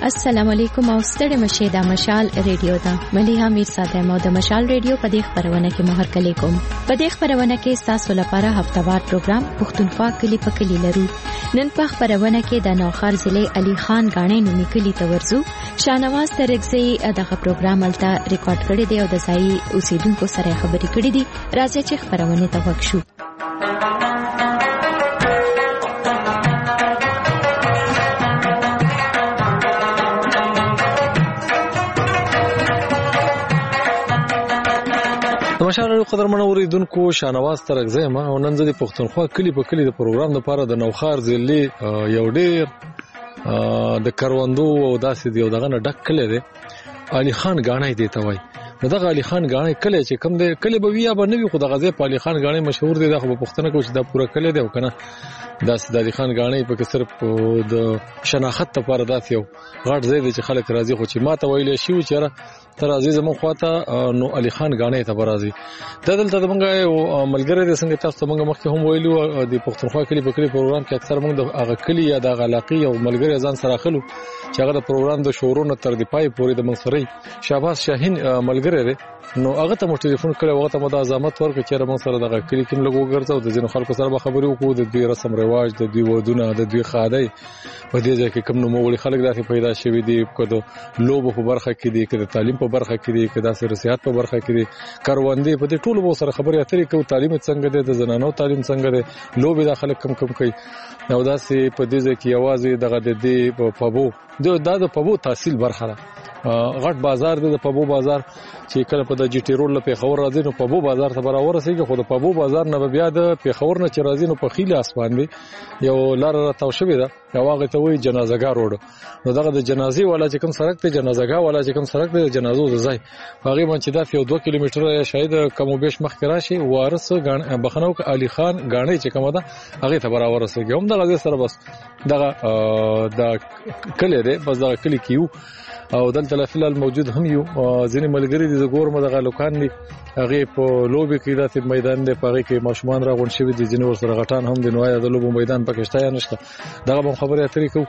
السلام علیکم او ستړي مشه د مشال ریډیو دا مليها میر ساده مو د مشال ریډیو په دې خبرونه کې مهر کلی کوم په دې خبرونه کې تاسو لپاره هفتوار پروګرام پښتونخوا کلی په کلی لرو نن په خبرونه کې د نوخار ضلع علي خان غاڼې نومي کلی ته ورزو شانواز ترګزي دغه پروګرام الته ریکارډ کړی دی او د ځای اوسیدونکو سره خبرې کړې دي راځي چې خبرونه ته وښو مشال قدرمن اوریدونکو شانواز ترګزي ما نن زه د پښتونخوا کلی په کلی د پروګرام لپاره د نوخار ضلع یو ډیر د کروندو او داسې دی دغه نه ډک کلی دی علي خان غاڼې دی ته وای دغه علي خان غاڼې کلی چې کوم دی کلی به ویا به نوی خو دغه ځای په علي خان غاڼې مشهور دی دغه په پښتنه کې چې دا پوره کلی دی او کنه داسې د علي خان غاڼې په کې صرف د شناخت لپاره داسې یو غاټ ځای دی چې خلک راځي خو چې ماته ویل شي چې تر عزیز مون خواته نو علي خان غاڼې ته برازي دلته د منګه یو ملګری د څنګه تاسو منګه مخکې هم ویلو د پښتونخوا کلی په کلی پروګرام کې اکثر موږ د هغه کلی یا د علاقې او ملګری ځان سره خلو چې هغه د پروګرام د شورونو تر دی پای پورې د منصري شهباز شاهین ملګری دی نو هغه ته مو ټلیفون کړو هغه ته مو د ازامت ورکړ چې موږ سره دغه کلی کې لګو ګرځاو د ځینو خلکو سره خبرې وکړو د دوی رسم رواج د دوی ودونه د دوی خادای په دې ځای کې کوم نو مغولي خلک داسې پیدا شوي دي کده لوب په برخه کې دي کده تعلیم په برخه کې دي کده سیاست په برخه کې دي کاروندې په دې ټولو مو سره خبرې اترې کوي تعلیم څنګه ده د زنانو تعلیم څنګه ده لوب د خلک کم کوي نو داسې په دې ځای کې आवाज دغه د دې په بو د پبو تحصیل برخه غټ بازار دی د پبو بازار چې کله په د جی ټی رول په خور راځي نو پبو بازار ته برابر رسیږي خو د پبو بازار نه بیا د پیښور نه چې راځي نو په خیله اسمان دی یو لار راته شوې ده یو هغه ته وایي جنازګاه روډ نو دغه د جنازي والا چې کوم سړک ته جنازګاه والا چې کوم سړک ته جنازو ځای هغه باندې دا یو 2 کیلومتر شاید کم او بیش مخ راشي وارث بخنو ک علي خان غاڼې چې کومه ده هغه ته برابر رسیږي هم دغه سره بس دغه د کلی دی بس دغه کلی کیو او دلته فلال موجود هم یو ځینې ملګری دي د ګورم دغه لوکان دي هغه په لوبي کې داسې میدان دی په هغه کې ماشومان راغون شوی دي ځینې ورسره غټان هم د نوای د لوبو میدان پکې شته یا نشته دغه به خبرې اترې کوو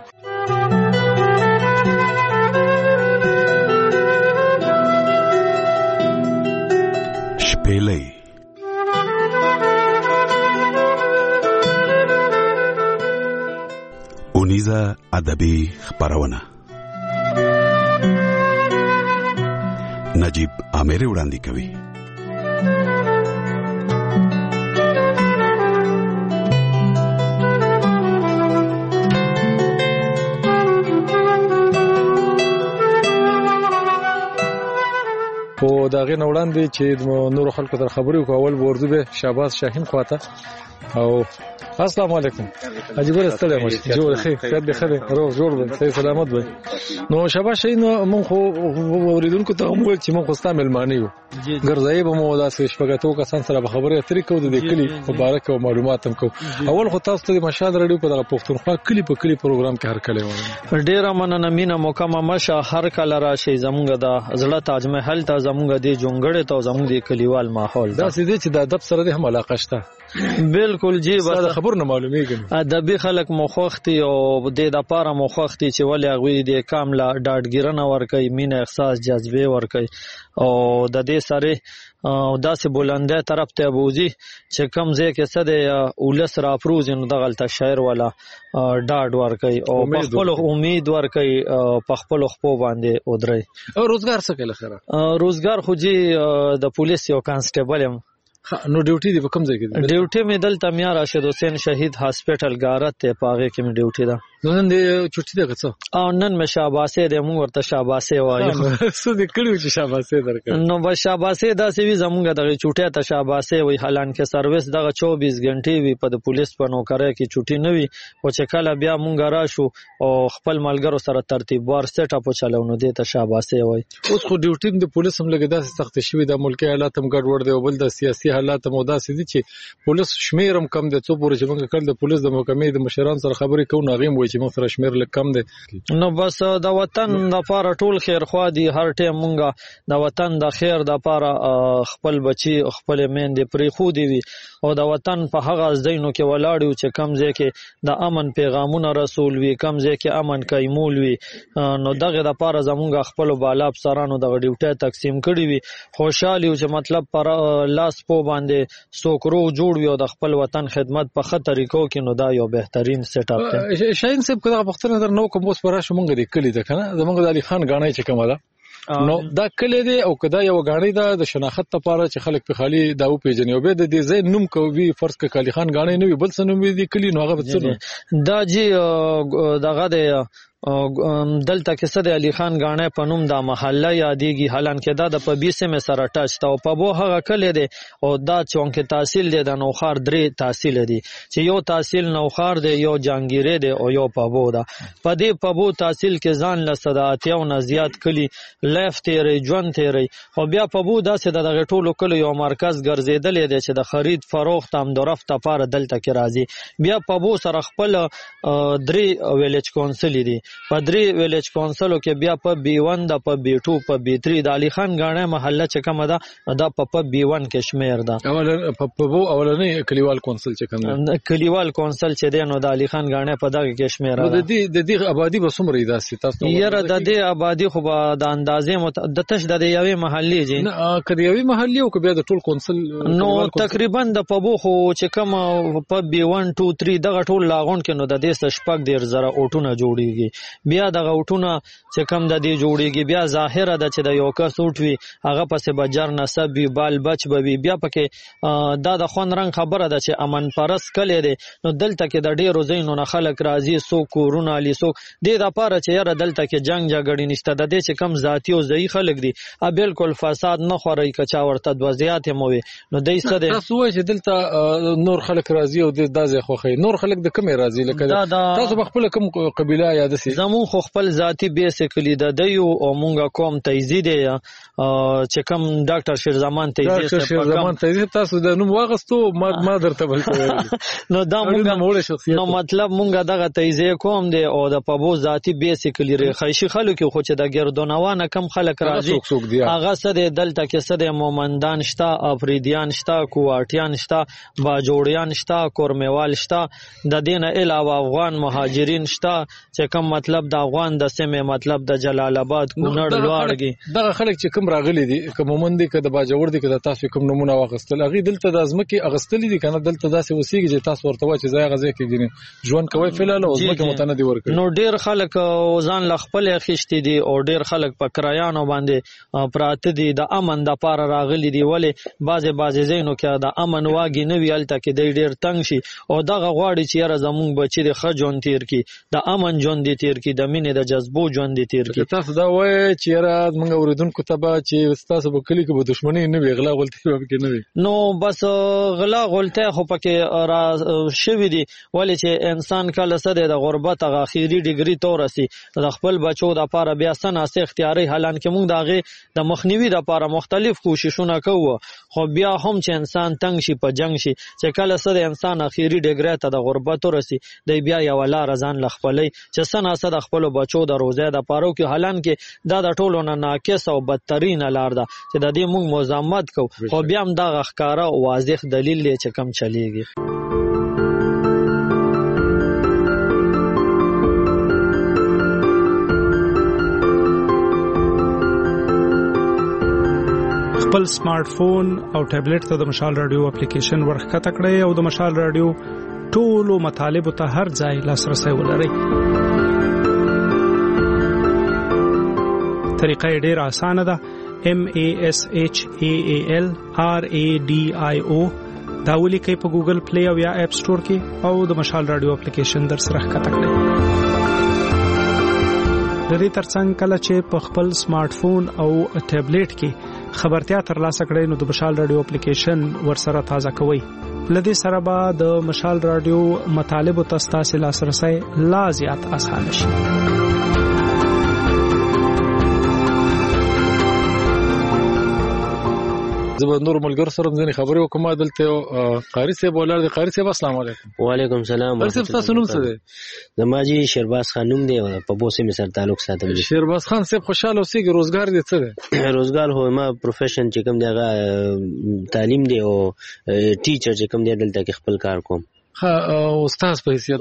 شپېلې اونیزه ادبي خبرونه نجیب آمری وړاندې کوي په داغه وړاندې چې نور خلکو تر خبرې کول ورځو به شهباز شاهین خواته او السلام علیکم عجیب ستړی مش جوړ خیر خیر به خیر روغ جوړ به صحیح سلامت به نو شهباز شاهین مون خو اوریدونکو ته موږ چې مون خو ستامل معنی یو ګرځای به مو داسې شپږاتو کسان سره خبرې اترې کوو د کلی مبارک او معلومات هم کوو اول خو تاسو ته مشال رادیو په دغه پښتونخوا کلی په کلی پروګرام کې هر کله وایي ډیره مننه مینا مکمه مشه هر کله راشي زمونږ د زړه تاج محل ته زمونږ د جونګړې ته زمونږ د کلیوال ماحول دا سیده چې د ادب سره د هم علاقه شته بالکل جی بس خبر نه معلومیږي ادبي خلک مخوختي او د لپاره مخوختي چې ولې غوي د کامله ډاډګیرنه ور کوي مين احساس جذبه ور کوي او د دې سره داسې بلنده طرف ته بوزي چې کم ځای کې څه د ولس را پروز نو دغلت شاعر والا ډاډ ور کوي او په خپل امید ور کوي په خپل خپو باندې ودري او روزګار څه کوي خیره روزګار خو جی د پولیس یو کانسټیبل نو ډیوټي دی په کوم ځای کې ډیوټي مې دلته میا راشد حسین شهید هاسپټل غارت ته پاغه کې مې ډیوټي ده نن دې چټي ده څه او نن مې شاباسه دې موږ ورته شاباسه وایو څه دې کړیو چې شاباسه درکړ نو بس شاباسه دا سوي زمونږ دغه چټه ته شاباسه وي حالان کې سرویس دغه 24 غنټې وي په پولیس په نوکرۍ کې چټي نه وي او چې کله بیا مونږ راشو او خپل ملګرو سره ترتیب وار سیټ اپ چلو نو دې ته شاباسه وای اوس خو ډیوټي د پولیس هم لګیدا سخت شوی د ملکی حالات هم ګډوډ دی او بل د سیاسي حالات هم داسې دي چې پولیس شمیرم کم دي څو پورې چې موږ کړل د پولیس د محکمې د مشران سره خبرې کوو ناغیم وای چې موږ سره شمیر کم دي نو بس د وطن د لپاره ټول خیر خوا دي هر ټیم مونږه د وطن د خیر د لپاره خپل بچي خپل میندې پرې خو دي وي او د وطن په هغه ځایونو کې ولاړ یو چې کم ځای کې د امن پیغامونه رسول وي، کم ځای کې امن کایمول وي. نو دغه د پاره زمونږ خپل بالا افسرانو د ډیوټي تقسیم کړی وي. خوشاله یو چې مطلب پر لاس په باندې سوکرو جوړ وي او د خپل وطن خدمت په خطر طریقو کې. نو دا یو بهترین سیټ اپ دی. شاهین صاحب کله په خپل نظر نو کوم اوس پر راشو مونږ د کلی ده کنه زمونږ د علي خان غاڼې چې کومه ده نو دا کلی دی او کدا یو غاڼې ده د شناخت لپاره چې خلک په خالي دا او پیژني او به د دې ځای نوم کوي فرض ک علي خان غاڼې نه وي بل څه نوم دی کلی نو هغه څه دا جی دغه د دلته کې صد علي خان غاڼې په نوم دا محله یادېږي، حالانکه دا د په 20 سره ټچ تا او په بو هغه کلی دی او دا چونکه تحصیل دی د نوخار 3 تحصیل دی چې یو تحصیل نوخار دی، یو جانګیره دی او یو په بو دا. په دې په بو تحصیل کې ځان له صداتیو نه زیات کلی لیف تیری ژوند تیری او بیا په بو داسې د دغه ټولو کلی یو مرکز ګرځیدل دی چې د خرید فروخت هم درفت لپاره دلته کې راځي. بیا په بو سره خپل 3 ویلیج کونسل دی، په 3 ویلیج کونسلو کې بیا په B1 د په B2 په B3 د علي خان غاڼې محله چې کومه ده دا په B1 کې شمیر ده. په بو اولنې کلیوال کونسل چې کوم کلیوال کونسل چې دی نو د علي خان غاڼې په دغه کې شمیر ده. د دې آبادی به څومره ده تاسو یره د دې آبادی خو به د اندازې د تش د یوې محلې جی کړي یوې محلې او بیا د ټول کونسل نو تقریبا د په بو خو چې کوم په B1 2 3 دغه ټول لاغون کې نو د دې شپږ ډیر زره اوټونه جوړیږي. بیا د غوټونه چې کم د دې جوړیږي بیا ظاهره ده چې د یو کس اوټ وي هغه پسې بجر نسب وي بال بچ به بیا پکې دا د خون رنگ خبره ده چې امن پرس کلی دی. نو دلته کې د ډیرو ځایونو نه خلک راځي سو کورونه علي سو دې د پاره چې یاره دلته کې جنگ جګړې نشته د دې چې کم ذاتی او ځای خلک دي بالکل فساد نه خوري کچا ورته وضعیت هم وي. نو دې څه ده تاسو وایي چې دلته نور خلک راځي او د دازه خوخي نور خلک د کومه راځي لکه تاسو خپل کوم قبيله یاد سي زمون خو خپل ذاتی بیسیکلی د دیو او مونږه کوم تیزی دی چې کوم ډاکټر شیرزمان تیزی تاسو د نوم واغستو ما درته بل نو دا مونږه نو مطلب مونږه دغه تیزی کوم دی او د پبو ذاتی بیسیکلی خیشي خلکو خو چې د ګردونوانه کم خلک راځي هغه سره دلته کې سره مومندان شتا افریدیان شتا کوواټیان شتا باجوړیان شتا کورمیوال شتا د دین علاوه افغان مهاجرین شتا چې کوم مطلب د افغان د سیمه مطلب د جلال آباد کونړ لوړګي دغه خلک چې کوم راغلي دي کوم مومند کې د باجوړ دي کې تاسو کوم نمونه واغستل اغه دلته د ازمکه اغستل دي کنه دلته داسې وسیږي چې تاسو ورته وایي چې ځای غزه کې ګینه ژوند کوي فلال او ازمکه متندي ورکړي. نو ډیر خلک ځان ل خپل خشتي دي او ډیر خلک په کرایانو باندې پراته دي د امن د پاره راغلي دي ولې بازه زینو کې د امن واګي نه ویلته کې د ډیر تنگ شي او دغه غواړي چې یاره زمونږ بچی د خجون تیر کی د امن ژوند دي تیر کی د مینې د جذبو ژوند دي تیر کی. تاسو دا وایي چې یاره موږ اوریدونکو ته به چې تاسو په کلی کې به دښمنی نه وي غلا غلطي به کې نه وي نو بس غلا غلطه خو پکې را شوی دي ولې چې انسان کله سره د غربت غ اخیری ډیګری تورسي د خپل بچو د لپاره بیا سناسه اختیاري حالانکه موږ دغه د مخنیوي د لپاره مختلف کوششونه کوو خو بیا هم چې انسان تنگ شي په جنگ شي چې کله سره انسان اخیری ډیګری ته د غربت ورسي د بیا یو لار ځان لخپلې چې سناسه د خپل بچو د روزه د پاره کې حالانکه دا د ټولو نه ناقص او بدترین لار ده چې د دې موږ مزامت کو خو بیا هم دا ښکارا واضح دلیل دی چې کم چلیږي. خپل سمارټ فون او ټابلیټ ته د مشال رادیو اپلیکیشن ورخته کړئ او د مشال رادیو ټولو مطالب ته هر ځای لاسرسي ولرئ. طریقه ډیره اسانه ده. MASHAAL RADIO دا ولیکئ په ګوګل پلی او یا اپ سٹور کې او د مشال رادیو اپلیکیشن در سره ښکته کړئ. د دې ترڅنګ کله چې په خپل سمارټ فون او ټابلیټ کې خبرتیا ترلاسه کړئ نو د مشال رادیو اپلیکیشن ورسره تازه کوئ. لدې سره به د مشال رادیو مطالب او تاسو لاسرسي لا زیات اسانه شي. زه به نور ملګرو سره ځینې خبرې وکم. دلته قاری صاحب ولاړ دی. قاری صاحب السلام علیکم. وعلیکم السلام. قاری صاحب تاسو نوم څه دی؟ زما جی شیرباز خان نوم دی او په بوسې مې سره تعلق ساتم. شیرباز خان صاحب خوشاله اوسئ. روزګار دې څه دی؟ روزګار هو ما پروفیشن چې کوم دی هغه تعلیم دی او ټیچر چې کوم دی دلته کې خپل کار کوم. استاد په حیثیت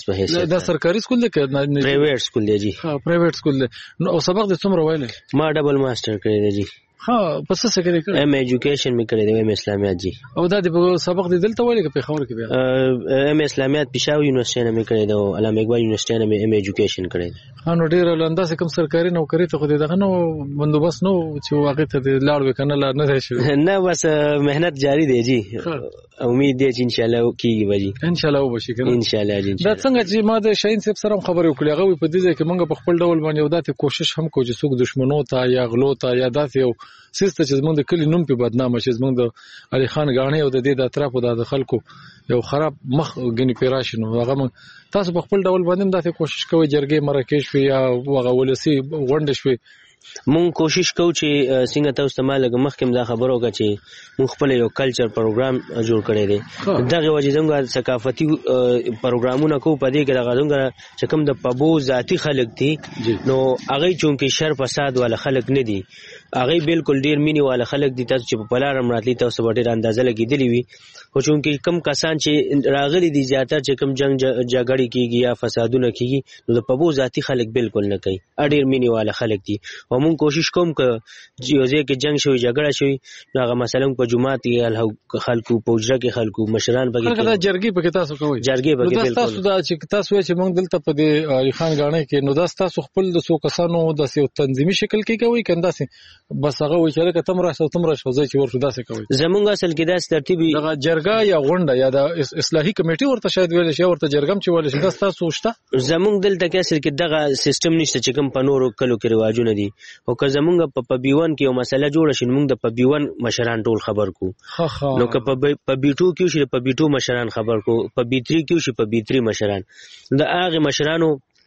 دا سرکاري سکول دی که پرایویټ سکول دی؟ جی پرایویټ سکول دی. نو او سبق دې څومره ویلی؟ ما ډبل ماسټر کړی دی جی. په څه کې کړی؟ ایم ایجوکیشن مې کړی دی، ایم اسلامیات جی. او دا د سبق دې دلته ویلی که پېښور کې بیا؟ ایم اسلامیات پېښور یونیورسيټي نه مې کړی دی او علامه اقبال یونیورسيټي نه مې ایم ایجوکیشن کړی دی. نو ډېر لانداسې کوم سرکاري نوکري ته خو دې دغه نو بندوبست نو چې هغې ته دې لاړ وې که نه لاړ نه دی شوی؟ نه بس محنت جاري دی جی. امید دی چې انشاءالله کېږي به جی. انشاءالله وبشي که نه؟ انشاءالله جی. دا څنګه چې ما د شاهین صاحب سره هم خبرې وکړې هغه وایي په دې ځای کې موږ په خپل ډول باندې یو داسې کوشش هم کوو چې څوک دښمنو ته یا غلو ته یا داسې یو څیز ته چې زموږ د کلي نوم پې بدنامه شي، زموږ د علي خان ګاڼې او د دې د اطرافو د خلکو یو خراب مخ ګنې پې راشي. نو هغه موږ تاسو په خپل ډول باندې هم داسې کوشش کوئ جرګې مرکې شوې یا هغه ولسي غونډې شوې؟ مونږ کوشش کوو چې څنګه تاسو ته ما لږ مخکې دا خبره وکړه چې مونږ خپل یو کلچر پروګرام جوړ کړی دی. دغه وجې زموږ ثقافتي پروګرامونه کوو. په دې کې دغه زموږ چې کوم د پبو ذاتي خلک دي نو هغوی چونکې شر فساد والا خلک نه دي، هغوی بالکل ډېر مینې والا خلک دي. تاسو چې په پلار هم راتلي تاسو به ډېر اندازه لګېدلي وي. خو چونکې کم کسان چې راغلي دي زیاتر چې کوم جنګ جګړې کېږي یا فسادونه کېږي نو د پبو ذاتي خلک بالکل نه کوي، ډېر مینې والا خلک دي. او مونږ کوشش کوم که یو ځای کې جنګ شوی جګړه شوی نو هغه مثلا په جومات کې خلکو په حجره کې خلکو مشران پکې دا جرګې پکې تاسو کوئ؟ جرګې پکې بالکل. تاسو دا چې تاسو وایئ چې مونږ دلته په دې علي خان ګاڼې کې نو دا تاسو خپل د څو کسانو داسې یو تنظیمي شکل کې کوئ که داسې بس هغه وایي چې لکه تم راشه تم راشه ځای چې ورشو داسې کوئ؟ زمونږ اصل کې داسې ترتیب دغه جرګه یا غونډه یا د اصلاحي کمیټې ورته شاید ویلی شي ورته جرګه هم چې ویلی شي دا ستاسو شته؟ زمونږ دلته کې اصل کې دغه سیستم نشته چې کوم په نورو کلو کې رواجونه دي. او که زمونږ په پبیون کې یو مسله جوړه شي موږ د پبیون مشران ټول خبر کو. نو که په بیټو کې شي په بیټو مشران خبر کو، په بیتری کې شي په بیتری مشران. د هغه مشرانو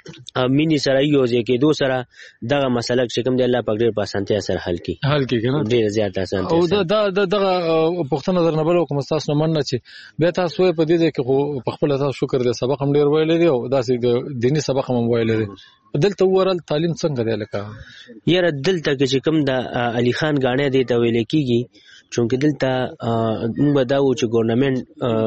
مینی سره یو ځای کېدو سره دغه مسله چې کوم دی الله پاک ډېر په اسانتیا سره حل کړي کنه، ډېر زیات اسانتیا. او دغه پوښتنه در نه بل کوم تاسو نه مننه چې بیا تاسو په دې کې خو په خپل تاسو شکر دې سبق هم ډېر ویلې دی او داسې د دینی سبق هم ویلې دی. دلته ورل تعلیم څنګه دی لکه یاره دلته کې چې کوم د علي خان ګاڼې دی ته ویل کېږي چونکه دلته موږ دا و چې ګورنمنت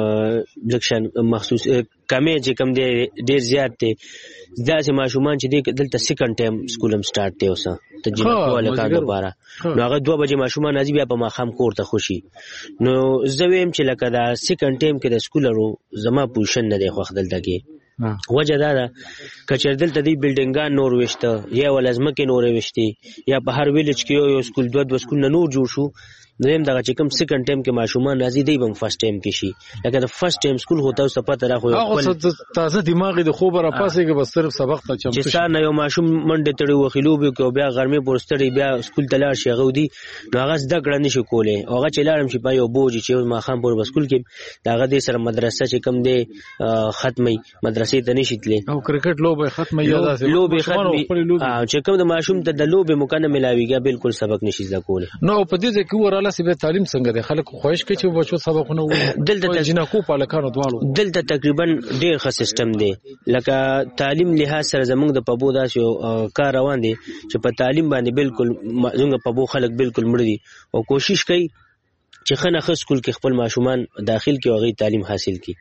لکشن مخصوص کمې چې کوم دی ډېر زیات دی. داسې ماشومان چې دی دلته سیکنډ ټایم سکول هم سٹارټ دی اوسه ته جنکو هلکان دپاره. نو هغه 2 بجې ماشومان راځي بیا په ماښام کور ته خوشي. نو زه ویم چې لکه دا سیکنډ ټایم کې د سکولرو زما پوزیشن نه دی خوښ دلته کې. وجه دا ده که چېرې دلته دی بلډینګان نور ویشته یا ول ځمکې نورې ویشتې یا په هر ویلج کې یو سکول 2 سکولونه نور جوړ شو دویم دغه چې کوم سیکنډ ټایم کې ماشومان راځي دی بم فرست ټایم کې شي لکه د فرست ټایم سکول هوته او صفات را خو خپل تازه دماغ د خوب را پاسې کې بس صرف سبق ته چمتو چې سار نه یو ماشوم منډه تړي وخیلو به کو بیا غرمه پورستړي بیا سکول ته لاړ شي غو دی نو هغه زده کړه نشي کولای هغه چې لاړم شي په یو بوج چې ما خام پور سکول کې داغه دې سره مدرسه چې کم دی ختمي مدرسې ته نشي تللی او کرکټ لوبه ختمي یا داسې لوبه ختمي چې کوم د ماشوم ته د لوبه مکنه ملاويږي بالکل سبق نشي زده کولای. نو په دې ځکه وراله سي به تعلیم څنګه دی خلک خوښ کوي چې بچو سبقونه دلته جنکو په لکانو دوالو دلته تقریبا ډیر ښه سیستم دی لکه تعلیم لحاظ سره زمونږ د پبو داسې کار روان دی چې په تعلیم باندې بالکل زمونږ پبو خلک بالکل مړ دي او کوشش کوي چې خنه خ سکول کې خپل ماشومان داخل کې او غي تعلیم حاصل کړي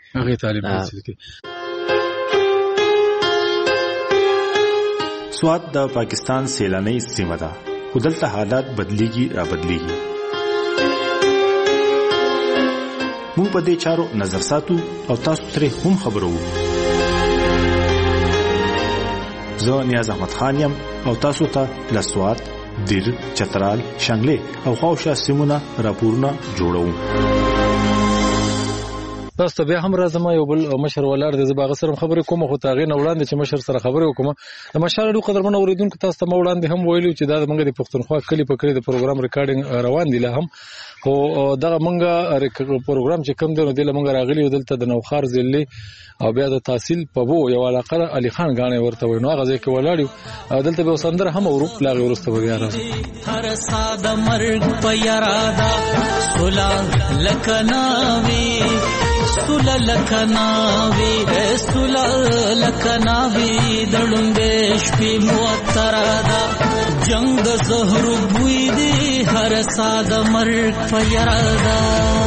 سواد د پاکستان سیلاني سیمه ده خو دلته حالات بدلیږي را بدلیږي موږ په دې چارو نظر ساتو او تاسو ترې هم خبرو زه نیاز احمد خان یم او تاسو ته له سواد دیر چترال شنګلې او خوشا سیمونه راپورونه جوړوم تاسو بیا هم راځم یو بل مشر ولر د زباغ سره خبرې کوم خو تاغې نه وړاندې چې مشر سره خبرې وکم د مشالو قدرمن اوریدونکو تاسو ته وړاندې هم ویلو چې دا موږ د پښتونخوا کلی په کلی د پروګرام ریکارډینګ روان دي له هم خو دغه مونږه پروګرام چې کوم دی نو د مونږ راغلی دلته د نوخار ضلع او بیا د تحصیل په بو یو علاقه علي خان غاڼه ورته وي نو هغه ځکه ولاړو دلته به وسندر هم ورو لاغي ورسته بیا راځي هر ساده مرګ په یارادا سولا لکناوي سولا لکناوي سولا لکناوي دړمبې شپې موترادا جنگ زهر بوئی دی هر ساده مرګ په یارادا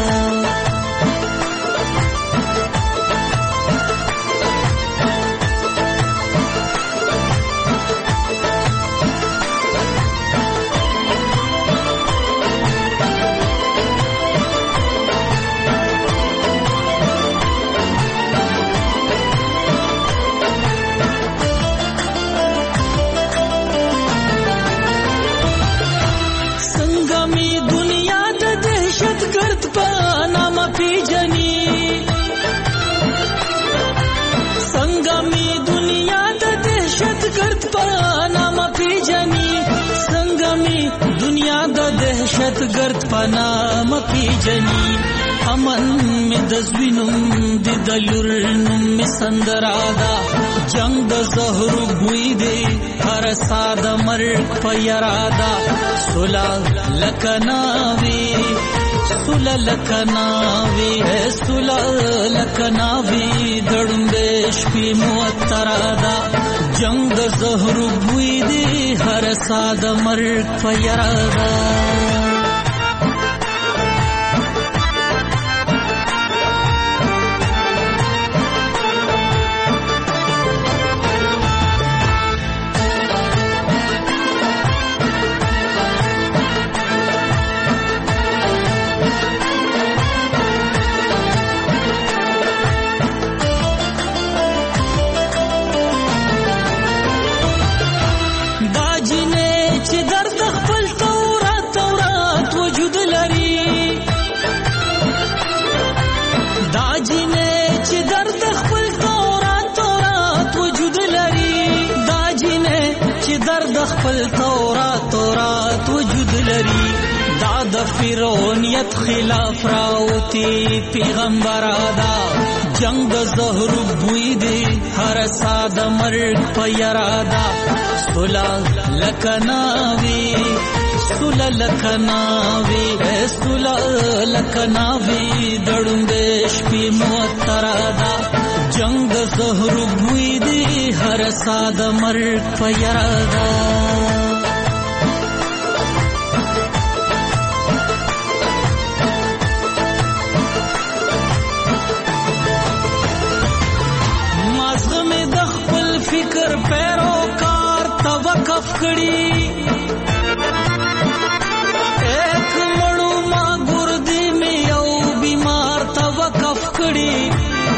دهشتګرد پنام پیجنی امن می دزوینم د دلورنم می سندرادا جنگ د زهر بوئی دی هر ساده مرګ په یارادا سولا لکناوی سولا لکناوی سولا لکناوی دړمبې شپې موترادا جنگ د زهر بوئی دی هر ساده مرګ په یارادا تورات وجود لري دا د فرعونیت خلاف راوتی پیغمبر ادا جنگ زهر بوئی دی هر ساده مرګ په یارادا سولا لکناوی سولا لکناوی سولا لکناوی دړمبې شپې موترادا جنگ زهر بوئی دی هر ساده مرګ په یارادا فکر پیروکار توقف کړي ایک مړو ما ګردی می یو بیمار توقف کړي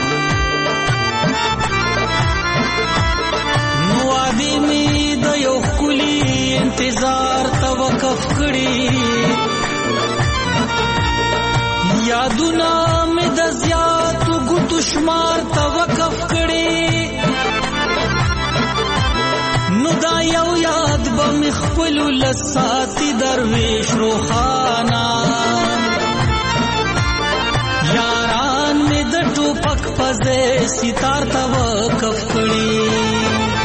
نو ادي می د یو کلی انتظار توقف کړي یادونه می د زیات ګوتو شمار توقف کړي نو دا یو یاد به مخفل لساتی درویش روخانا یاران می د ټوپک پزې ستار توقف کړي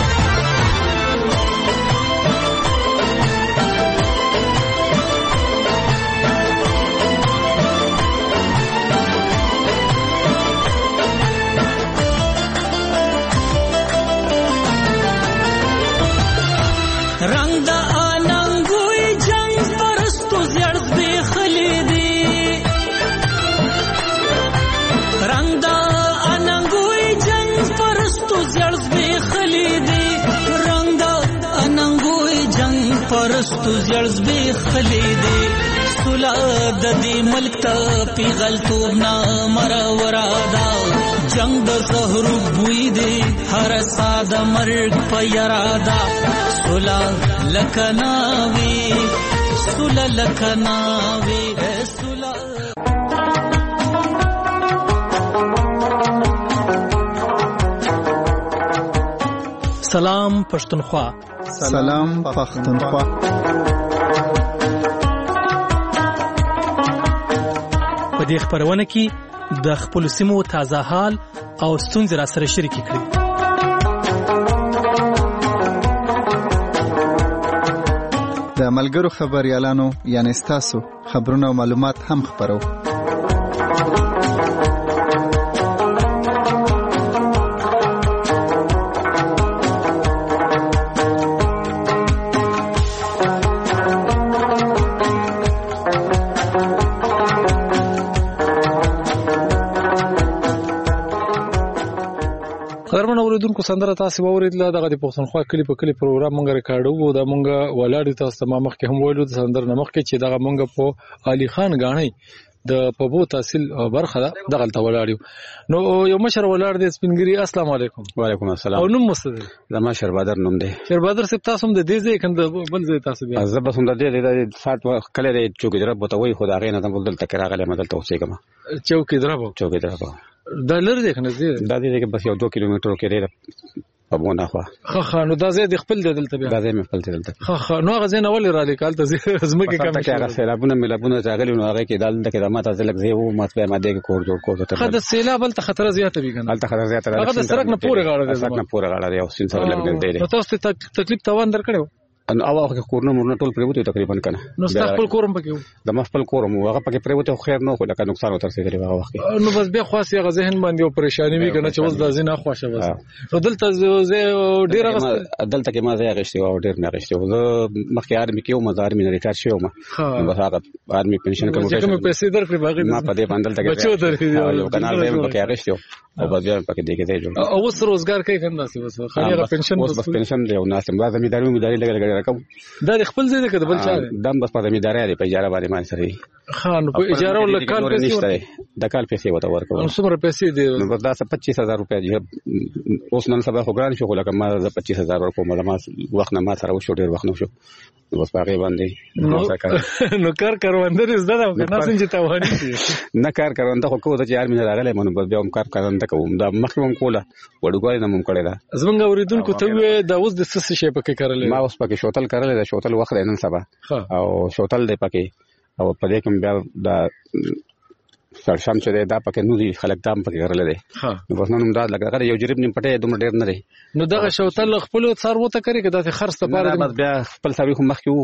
رنگ دا آننگوی جنگ پرستو زیرد بی خلیدی رنگ دا آننگوی جنگ پرستو زیرد بی خلیدی رنگ دا آننگوی جنگ پرستو زیرد بی خلیدی سولا د دې ملک ته پیغلتوب نه مرورادا جنگ د زهر بوئی دی هر ساده مرګ په یارادا سولا لکناوی سولا لکناوی سولا سلام پښتونخوا سلام پښتونخوا په دې خبرونه کې د خپل سیمو تازه حال او ستونزې را سره شریک کړي. د ملګرو خبريالانو یعنی ستاسو خبرونه او معلومات هم خبرو. خبرونه اوریدونکو سندره تاسو اوریدله دغه د پښتونخوا کلی په کلی پروګرام مونږ ریکارډو وو دا مونږ ولاړی تاسو ته مخکې هم ویلو د سندره مخکې چې دغه مونږ په علي خان غاڼي د پبو تحصیل برخه دغه ته ولاړیو. نو یو مشر ولاړ دی سپینګری. السلام علیکم. وعلیکم السلام. او نوم مستد زما شربادر نوم دی. شربادر سپ تاسو هم د دې ځای کنده بل ځای تاسو بیا زه بس هم د دې سات کله د چوکیدره بوتوي خدای غي نه دلته راغلی مدل ته اوسېګم. چوکیدره دا لر دی کنه زی دا دی کې بس یو 2 کیلومتر کې لري په بونه خو خو نو دا زه د خپل دلته بیا دا زه خپل دلته خو نو غزه نه ولې را لیکال ته زمکه کم کې هغه سیلابونه ملابونه ځاګلی نو هغه کې دلته کې د ماته ځلک زه وو ماته ما دغه کور جوړ کوته خو د سیلاب بل ته خطر زیاته وی کنه الته خطر زیاته هغه د سرک نه پورې غاړه دی او سین سره لګل دی نو تاسو ته تکلیف توان درکړو ان او هغه کورونه مرنه ټول پریوته تقریبا کنه نو خپل کورم پکې د خپل کورم هغه پکې پریوته خیر نه خو لکه نقصان وتر سي دی هغه وخت نو بس بیا خاصه هغه ذهن باندې او پریشانی وی کنه چې اوس د ځینه خوښه بس نو دلته زه ډیر دلته کې ما زه غشتي او ډیر نه غشتي زه مخکې آرمي کې او مزار مې ریټایر شوم بس هغه آرمي پنشن کوم چې پیسې درکړي باغې ما په دې باندې ته بچو درې یو کنال به پکې غشتي او بس بیا پکې دې کې جوړ او اوس روزګار کوي کنه بس خالي هغه پنشن بس پنشن دی او ناس ما زمینداری لګل رقم د خپل ځای کې د بل چا دم بس په زمینداری دی په اجاره باندې مان سره خان په اجاره ول کال پیسې د کال پیسې وته ورکو څومره پیسې دی نو بس دا 25000 روپیا دی اوس نن سبا خو ګران شو لکه ما 25000 ورکو ما وخت نه ما سره وشو ډیر وخت نو شو بس پاره باندې نو کار کاروندر زده دا نه څنګه ته وانی نه کار کارونده خو کوته چې یار مې راغله مونږ بس بیا هم کار کارونده کوم دا مخکوم کوله وډګوي نه مونږ کړی دا زمونږ اوریدونکو ته دا اوس د سس شي پکې کارل ما اوس پکې شوتل کارل دا شوتل وخت نن سبا او شوتل دی پکې او په دې کې بیا دا سرشم چې دا پکې نو دي خلک دام پکې کارل دي نو بس نن دا لګا یو جریب نیم پټه دومره ډیر نه دی نو دغه شوتل خپل څارو ته کوي کدا ته خرڅ ته پاره بیا خپل ساوي خو مخکې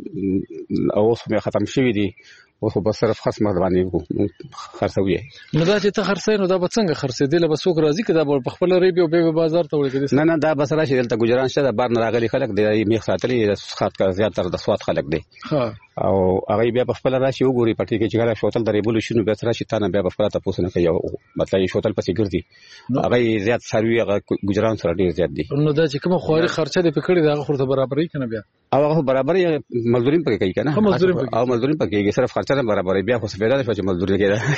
وو او اوس مې ختم شوی دی اوس په صرف خاص مردوانې خرڅوي نو دا چې ته خرڅې نو دا به څنګه خرڅې دی له بسوک راځي کدا په خپل ریبي او به بازار ته وړي نه دا بس راشي دلته ګجران شته بار نه راغلي خلک دی میخ ساتلې خاط کا زیاتره د سواد خلک دی او هغه بیا په خپل راشي وګوري پټي کې چې هغه شوتل درې بول شنو به راشي تانه بیا په خپل تاسو نه کوي مطلب شوتل پسې ګرځي هغه زیات سروي هغه ګجران سره ډیر زیات دي نو دا چې کوم خواري خرچه دی پکړي دا خورته برابرې کنه بیا او هغه برابرې مزدوري پکې کوي کنه او مزدوري پکې صرف خرچه نه برابرې بیا خو سپیدا شو چې مزدوري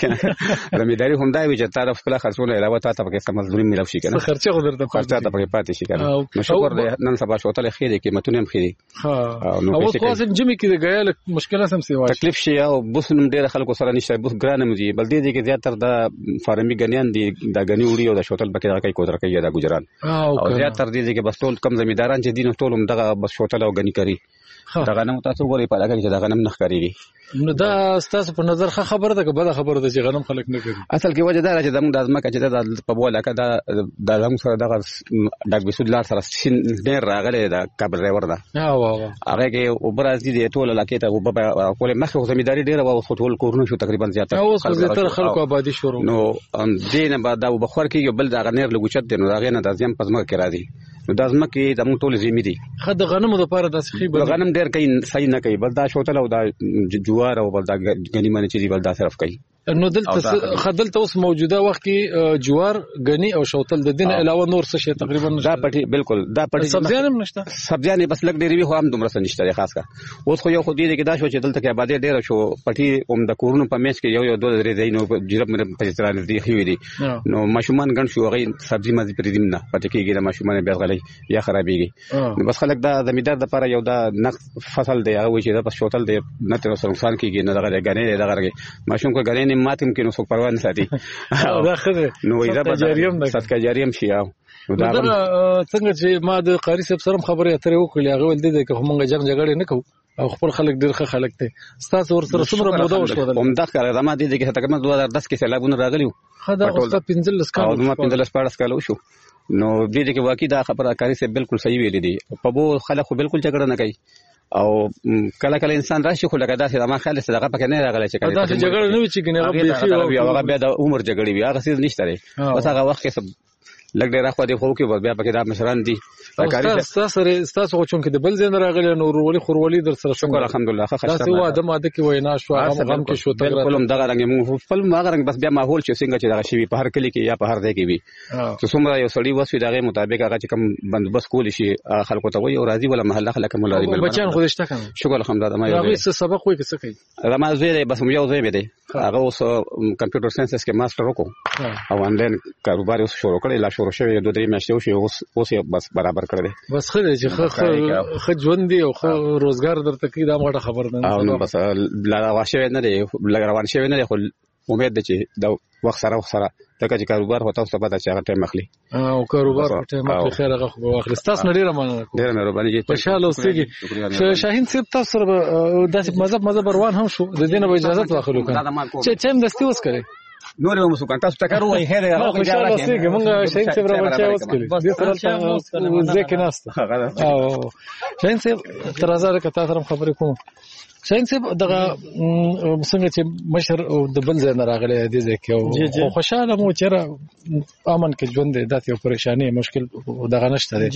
کېده زمینداری هم دا وی چې طرف خپل خرڅونه علاوه تا ته پکې مزدوري ملو شي کنه خرچه خو درته خرچه ته پکې پاتې شي کنه نو شکر دې نن سبا شوتل خېده قیمتونه هم خېدي او خاص جمی کې د غیال مشکله سم سی تکلیف شي او بوس نم ډېر خلکو سره نشته بوس ګرانم دي بل دې کې زیاتره د فارمي غنیان دي د غنی وړي او د شوتل بکې راکې کو درکې د ګجران او زیاتره دې کې بس ټول کم زمینداران چې دین ټول هم دغه بس شوتل او غنی کوي دا غنم تاسو ګوري په لګل چې دا غنم نه ښکاریږي نو دا تاسو په نظر ښه خبره ده که بده خبره ده چې غنم خلک نه کوي اصل کې وجه دا چې د ازمکه چې د په بوله کې د زمو سره دغه ډاک بسود لار سره سین ډیر راغلی د کابل ریور ده هغه کې وبراز دي ټول علاقې ته وبکول مخه زمینداری ډیر او ټول کورونه شو تقریبا زیاته او زیاتره خلکو آبادی شروع نو دینه بعد دا بخور کې بل د غنیر لګوچت دي نو دا غنه د ځم پزما کې راځي نو د ازمکه د مون ټول زمي دي خد غنمو د پاره د سخي بل غنم ډیر کوي صحیح نه کوي بل دا شوتل او دا جوار او بل دا غنی معنی چې بل دا صرف کوي نو دلته خدلته اوس موجوده وخت کې جوار غنی او شوتل د دین علاوه نور څه شي تقریبا دا پټي بالکل دا پټي سبزیان هم نشته سبزیان بس لګ ډیری خو هم دومره نشته خاص کا اوس خو یو خو دې کې دا شو چې دلته کې آبادی ډیر شو پټي اوم د کورونو په میچ کې یو دوه درې دینو جرب مې په ستران دي خو دي نو ماشومان ګڼ شو غي سبزی مزي پرې دیم نه پټي کېږي د ماشومان بیا غلي یا خرابېږي نو بس خلک دا زمیندار د لپاره یو دا نقص فصل دی هغه چې دا بس شوتل دی نه تر نقصان کېږي نه دغه غنې دغه ماشوم کو غنې نه ماتم کې نو څوک پروا نه ساتي دا خزه نو دا جاریهم صدقه جاریهم شي نو دا څنګه چې ما د قاری صاحب سره خبرې اترې وکړې هغه ول دي چې موږ جنگ جګړه نه کوو او خپل خلک ډیر ښه خلک دي. تاسو ورسره څومره موده وشو؟ همدا کار زما دي کې تقریبا 2010 کې سیلابونه راغلي وو. خدا اوسه 15 کال او ما 15 کال وشو. نو دې کې واقعي دا خبره کاری سه بالکل صحیح ویلې دي. په بو خلک خو بالکل جګړه نه کوي او کله کله انسان راشي خو لکه داسې ما خیال څه دغه پکې نه راغلی چې کله دا جګړه نه وي چې ګنې هغه بیا د عمر جګړې وي هغه څه نشته لري. بس هغه وخت کې لګ ډیر اخو دی خو کې بیا پکې دا مشران دي تاسو خو چونکې د بل ځای راغلی نو ورولي خورولي در سره شکر الحمدلله ښه خسته تاسو واده ماده کې وینا شو هغه غم کې شو تر کوم دغه رنګ مو خپل هغه رنګ بس بیا ماحول چې څنګه چې دغه شی په هر کلی کې یا په هر ځای کې وي چې څومره یو سړی وسوي دغه مطابق هغه چې کوم بندوبست کول شي خلکو ته وي او راضي ولا محله خلک مولا دی بچان خو دشته کنه شکر الحمدلله ما یو څه سبق وای څه کوي ما زوی بس یو ځای دی هغه اوس کمپیوټر ساينس کې ماستر وکړو او انلاین کاروبار اوس شروع کړی لا شروع شوی 2-3 میاشتې وشي اوس بس برابر کړی بس خره چې خه ژوند دی او خه روزګار درته کې دا موټه خبر نه او نو بس لا واشه نه دی روان شوی نه دی خو امید ده چې دا وخت سره تکه چې کاروبار هوتا اوس په دا چې هغه ټیم اخلي او کاروبار په ټیم اخلي خیر هغه خو واخلي تاسو نه ډیره مننه ډیره مهرباني جی خوشاله اوسئ. شاهین صاحب تاسو سره داسې مذهب روان هم شو د دینه به اجازه واخلو کنه چې چم دستي اوس کړي نور به مسو تاسو ټکر وای هره هغه خوشاله اوسئ موږ شاهین صاحب راوچا اوس کړي دې سره ځکه ناست او شاهین صاحب تر هزار کته سره خبرې کوم. شاهین صاحب دغه څنګه چې مشر د بل ځای نه راغلی دی ځکه او خوشاله مو چیرې امن کې ژوند دی داسې پریشانی مشکل دغه نشته دی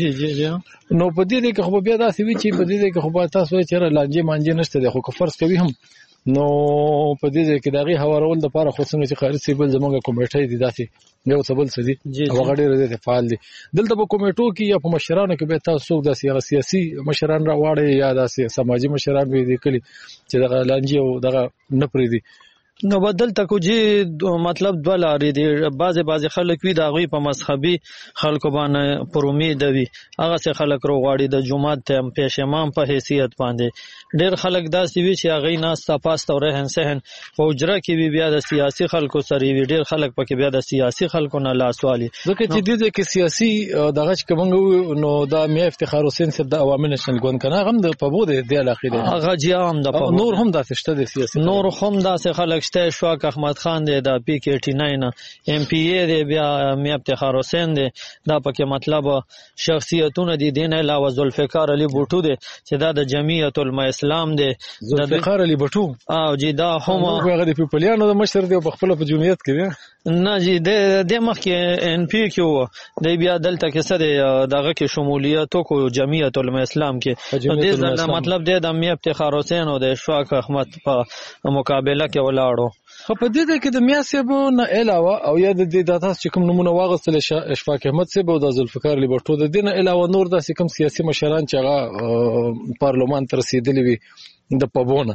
نو په دې کې خو بیا داسې وی چې په دې کې خو تاسو چیرې لانجه مانجه نشته دی خو فرض کوي هم نو په دې کې دغه هوارول د لپاره خو څنګه چې خارج سیبل زموږه کمیټه دي داسې یو څه بل څه دي او غړي ډېر فعال دي دلته په کمیټو کې یا په مشرانو کې به تاسو د سیاسي مشران راوړي یا د سماجی مشران به دي کلی چې دغه لانجه او دغه نه پری دي نو بدل تکو جی مطلب دوه لارې دي بعضی خلک وی دا غوي په مذهبي خلکو باندې پر امید وي هغه څه خلک روغاړي د جمعات ته پیش امام په حیثیت باندې ډېر خلک داسې وی چې هغه نه صفاست او رهن سهن او اجرا کې بیا د سیاسي خلکو سره وی ډېر خلک پکې بیا د سیاسي خلکو نه لاسوالي ځکه چې دې کې سیاسي دغه چې کومه نو دا مې افتخار حسین صاحب د عوامي نشنل ګوند کنه هم د پبو د علاقې دي هغه جام د نور هم داسې شته د سیاسي نور هم داسې خلک شواک احمد خان دی د پی کې 89 ایم پی ای دی بیا می افتخار حسین دی دا پکې مطلب شخصیتونه دي دین علاوه ذوالفقار علی بوټو دی چې دا د جمعیت العلماء اسلام دی ذوالفقار علی بوټو او جی دا هم هغه د پیپلیانو د مشر دی په خپل په جمعیت کې نه جی د مخ کې ان پی کې دی بیا دلته کې سره دغه کې شمولیت کو جمعیت العلماء اسلام کې د مطلب دی د می افتخار حسین او د شواک احمد په مقابله کې ولاړو خو په دې کې د میاسبو نه علاوه او یا د دې د تاسو کوم نمونه واغستل اشفاق احمد صاحب او د ذوالفقار علی بوټو د دې نه علاوه نور داسې کوم سیاسي مشران چې هغه پارلمان ته رسیدلی وي د پبونه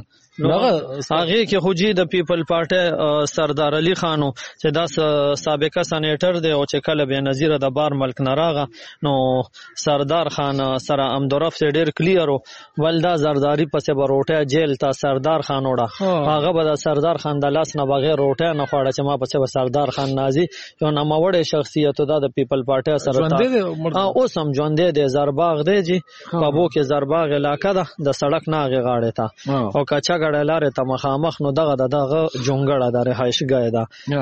هغه کې خوجی د پیپل پارټي سردار علي خانو چې دا سابقه سېنیټر دی او چې کله به نظیر د بار ملک نراغه نو سردار خان سره امدورف سے ډیر کلیر ولدا زرداری پسې بروټه جیل تا سردار خان وړه هغه به د سردار خان د لاس نه بغیر روټه نه خوړه چې ما پسې سردار خان نازي یو ناموړې شخصیت د پیپل پارټي سره اوس هم ژوند دی زرباغ دی جی بابو کې زرباغ علاقہ ده د سړک نه غاړه تا او کچا غړلاره ته مخامخ نو دغه جونګړه د رهایشګاه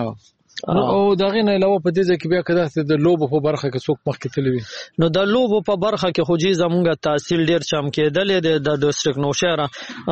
ده او دغه نه علاوه په دې کې بیا کده د لوبو په برخه کې څوک مخکې تلوي نو د لوبو په برخه کې خو جی زمونږ تحصیل ډیر چم کېدل د ډیسټریکټ نوشهره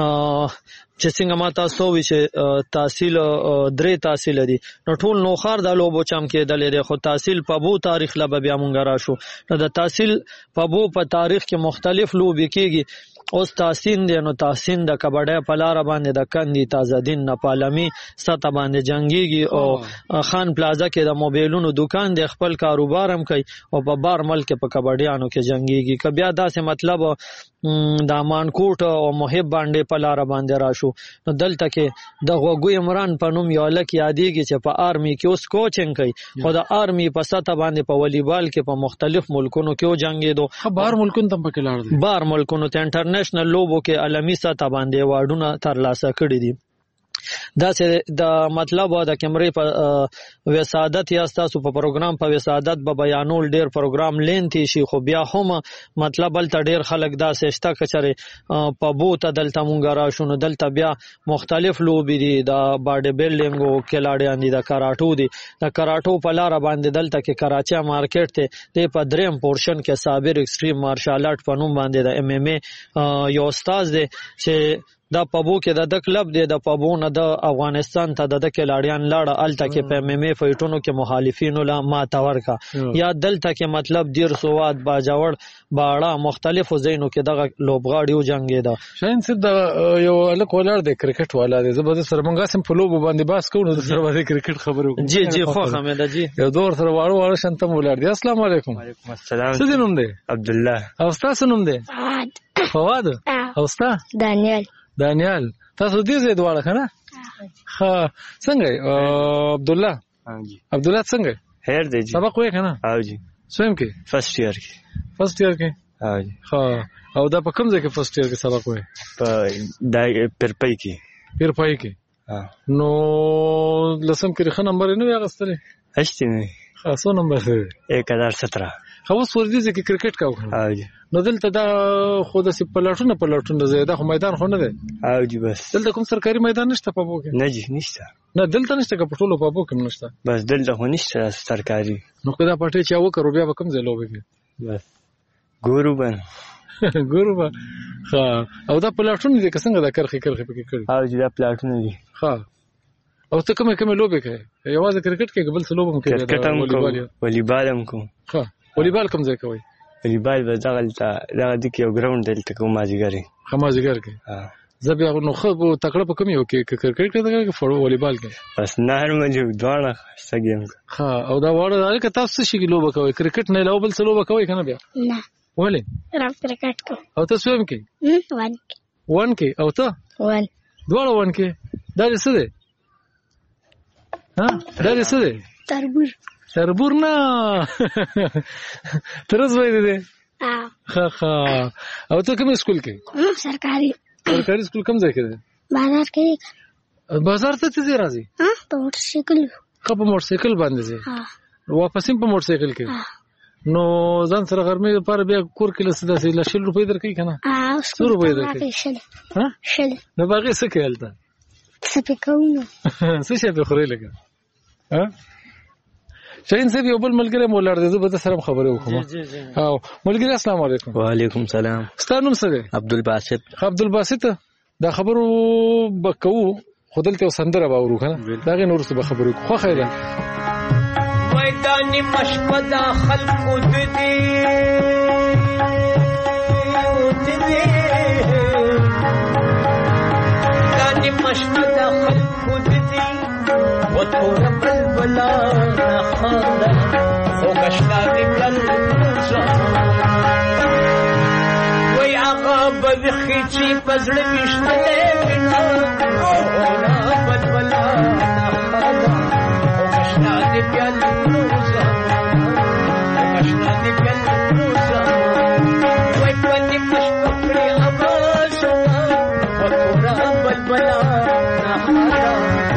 چې څنګه ما تاسو وی چې تحصیل درې تحصیل دي نو ټول نوخار د لوبو چم کېدل دي خو تحصیل په بو تاریخ لبه بیا مونږ راشو نو د تحصیل په بو په تاریخ کې مختلف لوبي کېږي اوس تحسین دی نو تحسین د کبډه په لار باندې د کندي تازه دین نه پالمي سطح باندې جنگيږي او خان پلازا کې د موبایلونو دکان دی خپل کاروبار هم کوي او په بار ملک په کبډیانو کې جنگيږي کبیا داسې مطلب د مانکوټ او محب باندې په لار باندې راشو نو دلته کې د غوګو عمران په نوم یو لک یادېږي چې په آرمي کې اوس کوچنګ کوي خو د آرمي په سطح باندې په والیبال کې په مختلف ملکونو کې جنگېدو بار ملکونو ته پکې لاړ دي بار ملکونو ته انټرنیشنل لوبو کې عالمي سطح باندې واډونه ترلاسه کړي دي دا چې د مطلب د کیمرې په وسادت یا تاسو په پروګرام په وسادت به بیانول ډیر پروګرام لینتی شي خو بیا هم مطلب دلته ډیر خلک دا سشته کچره په بوته دلته مونږ راشو نو دلته بیا مختلف لوبي دي د باډي بیلډینګ او کلاډیان دي د کراټو دي د کراټو په لار باندې دلته کې کراچا مارکیټ ته د په دریم پورشن کې صابر ایکستریم مارشال آرټ په نوم باندې د ام ام ای یو استاد دی چې دا پبو کې د کلب دی د پبو نه د افغانستان ته د کلاډیان لاړه الته کې په ام ام ای فایټونو کې مخالفینو لا ماته ورکا یا دلته کې مطلب دیر سواد باجوړ باړه مختلفو زینو کې دغه لوبغاړیو جنگي دا شاین سید د یو الک ولر د کرکټ والا دی زبر سره مونږه سم په لوب باندې باس کوو د سره باندې کرکټ خبرو جی خو حمید جی یو دور سره واړو شنت ولر دی السلام علیکم وعلیکم السلام څه دې نوم دی عبد الله او تاسو نوم دی فواد او تاسو دانیال تاسو دې زید واړه کنه ها څنګه عبد الله څنګه هر دی جی سبق وې کنه او جی سویم کې فرست ایئر کې او جی ها او دا په کوم ځای کې فرست ایئر کې سبق وې په دای پرپای کې نو لسم کې خه نمبر نه واغستلې هشت نه خاصو نمبر 1017 خو ورځي چې کرکټ کاو او جی نو دلته دا خو د پلاټونه زیاده خو میدان خو نه دی او جی بس دلته کوم سرکاري میدان نشته په بو کې نه جی نشته نه دلته نشته که پټولو په بو کې نشته بس دلته خو نشته سرکاري نو کدا پټه چا وکړو بیا کوم ځای لوبي کې بس ګورو با ها او دا پلاټونه دي څنګه دا کرخي پکې کړی او جی دا پلاټونه دي ها او ته کومه لوبي کوي یوازې کرکټ کې قبل څه لوبم کوي کرکټ هم والیبال هم کوم ها والیبال کوم ځای کوي والیبال به دغه د یو ګراوند دلته کوم مازیګر کې زه بیا نو خو تکړه په کوم یو کې کرکټ کې فوټبال والیبال کې بس نهر مې دواړه سګیم ها او دا وړه که تاسو شي لوبه کوي کرکټ نه علاوه بل څه لوبه کوي کنه بیا نه ولې رام کرکټ کو او تاسو هم کې وان کې او ته دواړه وان کې دا څه دی ها دا څه دی تربور نه ترز وای دی ها او ته کوم سکول کې سرکاري سکول کوم ځای کې دی بازار ته ته راځي په موټر سایکل باندې ځي واپس په موټر سایکل کې نو ځان سره غرمې لپاره بیا کور کې لسه د 100 روپۍ درکې کنه 100 روپۍ درکې ها نو باغې څه کېل تا څه پکاونو څه شي په خوري لګا ها شاین صاحب یو بل ملګری مولار دی زه به سره خبرې وکم او ملګری السلام علیکم وعلیکم السلام ستاسو نوم څه دی عبدالباسط دا خبرو بکو خودلته سندره باورو کنه دا غي نور څه به خبرو خو خیره میدان مشبدا خلق ددی دانی مشبدا خلق ددی وتور بلبلا خاله او کشنادی بلبلا وی آقا بذخی چی پزړ وشتلې وینا او بلبلا خاله او کشنادی بلبلا کشنادی بلبلا وی پنی مشکړی اواز وتور بلبلا خاله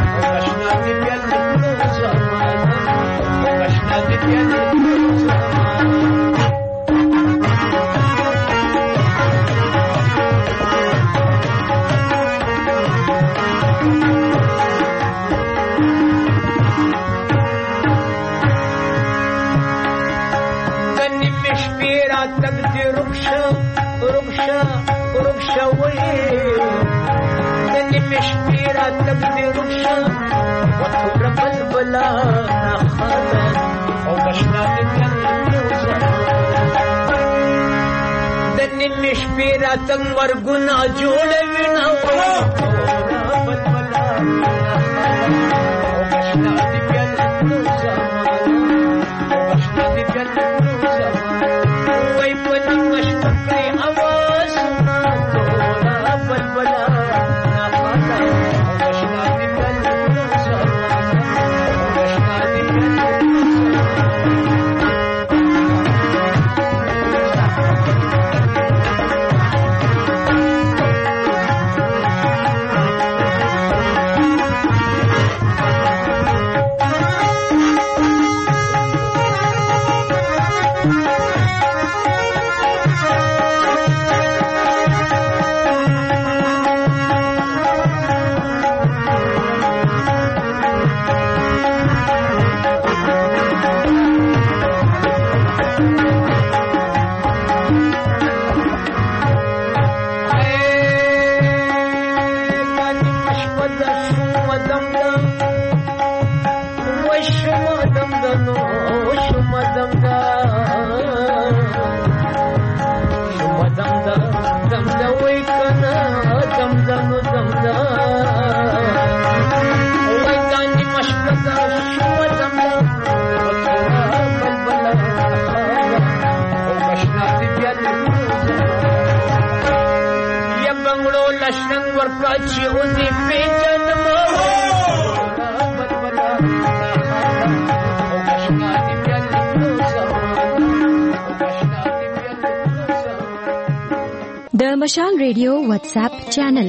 تبدي رخشة وتور بلبلا نخاله او بشنات النوزة دني مشبيرة تمرقنا جولونا وتور بلبلا نخاله او بشنات النوزة او بشنات النوزة ويبني مشبكي أواسنا تور بلبلا چې اوسې پیژنم د مشال ریډیو واتس اپ چینل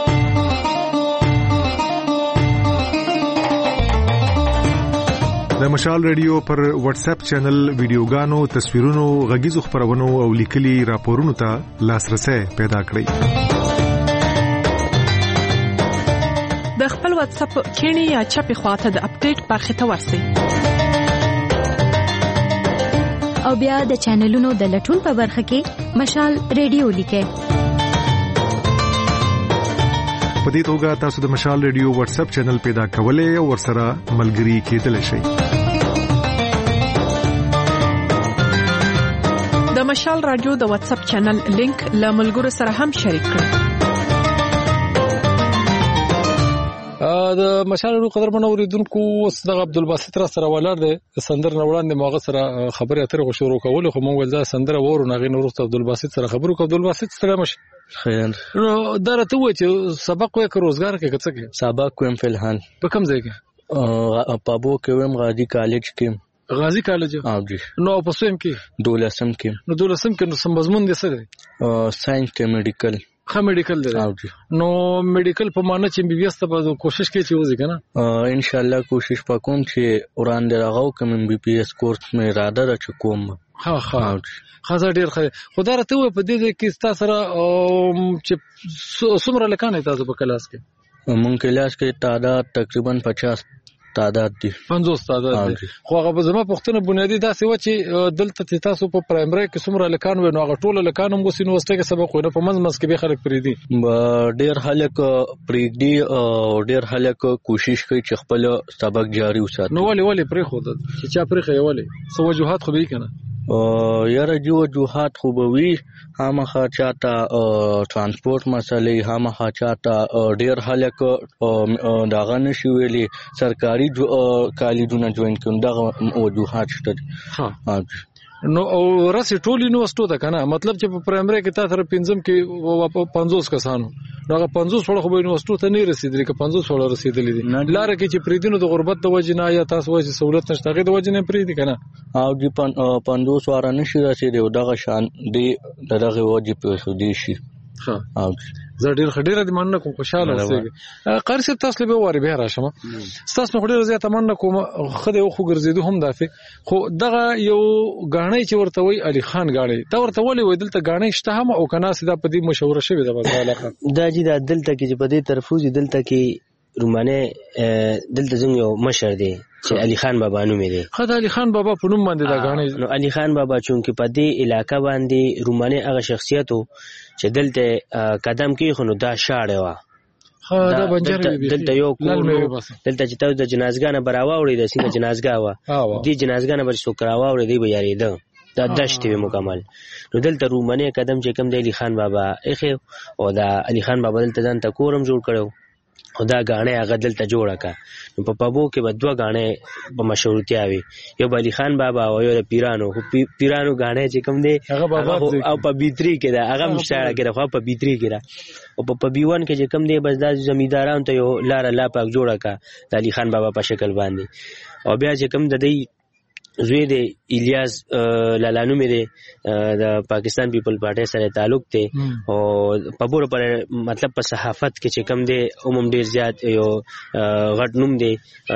د مشال ریډیو پر واتس اپ چینل ویډیوګانو، تصویرونو، غږیزو خبرونو او لیکلي راپورونو ته لاسرسي پیدا کړئ. د خپل واتس اپ کینی یا چپی خواته د اپډیټ برخه ته ورسئ او بیا د چینلونو د لټون په برخه کې مشال ریډیو لیکئ. په دې توګه تاسو د مشال ریډیو واتس اپ چینل پیدا کولای او ورسره ملګري کېدلی شئ. د مشال رادیو د واتس اپ چینل لینک له ملګرو سره هم شریک کړئ. د مشال ریډیو قدرمن اوریدونکو، اوس د عبدالباسط را سره ولاړ دی. سندر نه وړاندې موږ سره خبرې اترې شروع کول، خو موږ ول دا سندره وورو نه غي نور عبدالباسط سره خبرو کوو. عبدالباسط ستړی مشه. خیر نو دا راته وای چې سبق وای که روزګار کې څه کې؟ سبق کوم فلحال په کوم ځای کې؟ پابو کې ویم، غازی کالج کې. غازی کالج؟ او جی. نو په سویم کې 12 کې. نو 12 کې نو مضمون دې څه دی؟ ساينس کې میډیکل. خا میډیکل دی. او جی. نو میډیکل په معنی چې بي بي اس ته کوشش کوي چې وځي کنه؟ ان شاء الله کوشش وکوم چې وړاندې راغو کوم بي پي اس کورس مې اراده را چکوم. ها خزه ډیر خیر. خدای راته و په دې کې تاسو سره چې څومره لکانه تاسو په کلاس کې؟ مونږ کلاس کې تعداد تقریبا 50 تعداد دي. 50 تعداد دي. خو هغه زما پښتنه بنیادی داسې و چې دلته تاسو په پرایمري کې څومره لکان و نو هغه ټول لکان هم وسینو واستګه سبق ونه په منځ کې به خلک پریدي. ډیر خلک پریدي او ډیر خلک کوشش کوي چې خپل سبق جاری وساتي. نو ولې پرې خو د چې چا پرې خو ولې سو وجوهات خو به کنه؟ یاره جو وجوهات خو به وي، هامخا چاته ترانسپورت مسلې، هامخا چاته ډیر خلک داغه نشي ویلي سرکاري کالجونه جوین کوي، دغه وجوهات شته. ها نو او راسي ټول یونیورسيټو ده کنه، مطلب چې په پرایمري کې تاسو پنځم کې 50 کسانو، هغه 50 وړ خو به یونیورسيټو ته نه رسیدلی، که 50 وړ رسیدلی دي لاره کې چې پریدینو د غربت د وجې نه یا تاسو وایي سہولت نشته غي د وجې نه پریدي کنه. او دی 50 وړ نشي رسیدي او دغه شان دی دغه وجې په خو دی شي. ها او زه ډیر خډیره د مننه کوم، خوشاله اوسئ. قاری صاحب تاسو له واره به راشم، تاسو نو خډیره زیاته مننه کوم. خدای خو ګرځیدو هم دافه، خو دغه یو غاڼې چې ورته وای علي خان غاڼې تا ورته ولې وای دلته غاڼې شته هم او کنه سیده په دې مشوره شوی د علاقه دا چې د دلته کې په دې طرفوزي دلته کې رومانه دلته زموږ یو مشر دی چې علي خان بابا نوم دی. خدای علي خان بابا په نوم باندې دا غاڼې. نو علي خان بابا چونکه په دې علاقې باندې رومانه هغه شخصیتو چې دلته قدم کې خو نو دا شاړه وا. دا بنجر دلته یو کور دلته چې تاسو د جنازګانه براوړې د سینه جنازګا وا دي جنازګانه بر څوک راوړې دی به یاري ده دا دشت مکمل. نو دلته رومانه قدم چې کم دی علي خان بابا اخی او دا علي خان بابا دلته ځان ته کورم جوړ کړو او دا غاڼه هغه دلته جوړه کا. نو په پابو کې به دوه غاڼه په مشهورتیا وي، یو علي خان بابا او یو پیرانو. پیرانو غاڼه چې کوم دی او په بیتری کې دا هغه مشتاړه کې خو په بیتری کې دا او په بیوان کې چې کوم دی بس د زمیدارانو ته یو لار لا پاک جوړه کا د علي خان بابا په شکل باندې. او بیا چې کوم د دی زوی دی الیاس لالانو مې دی د پاکستان پیپل پارټي سره تعلق دی او په بوره پر مطلب په صحافت کې چې کم دی عموم ډیر زیات یو غټ نوم دی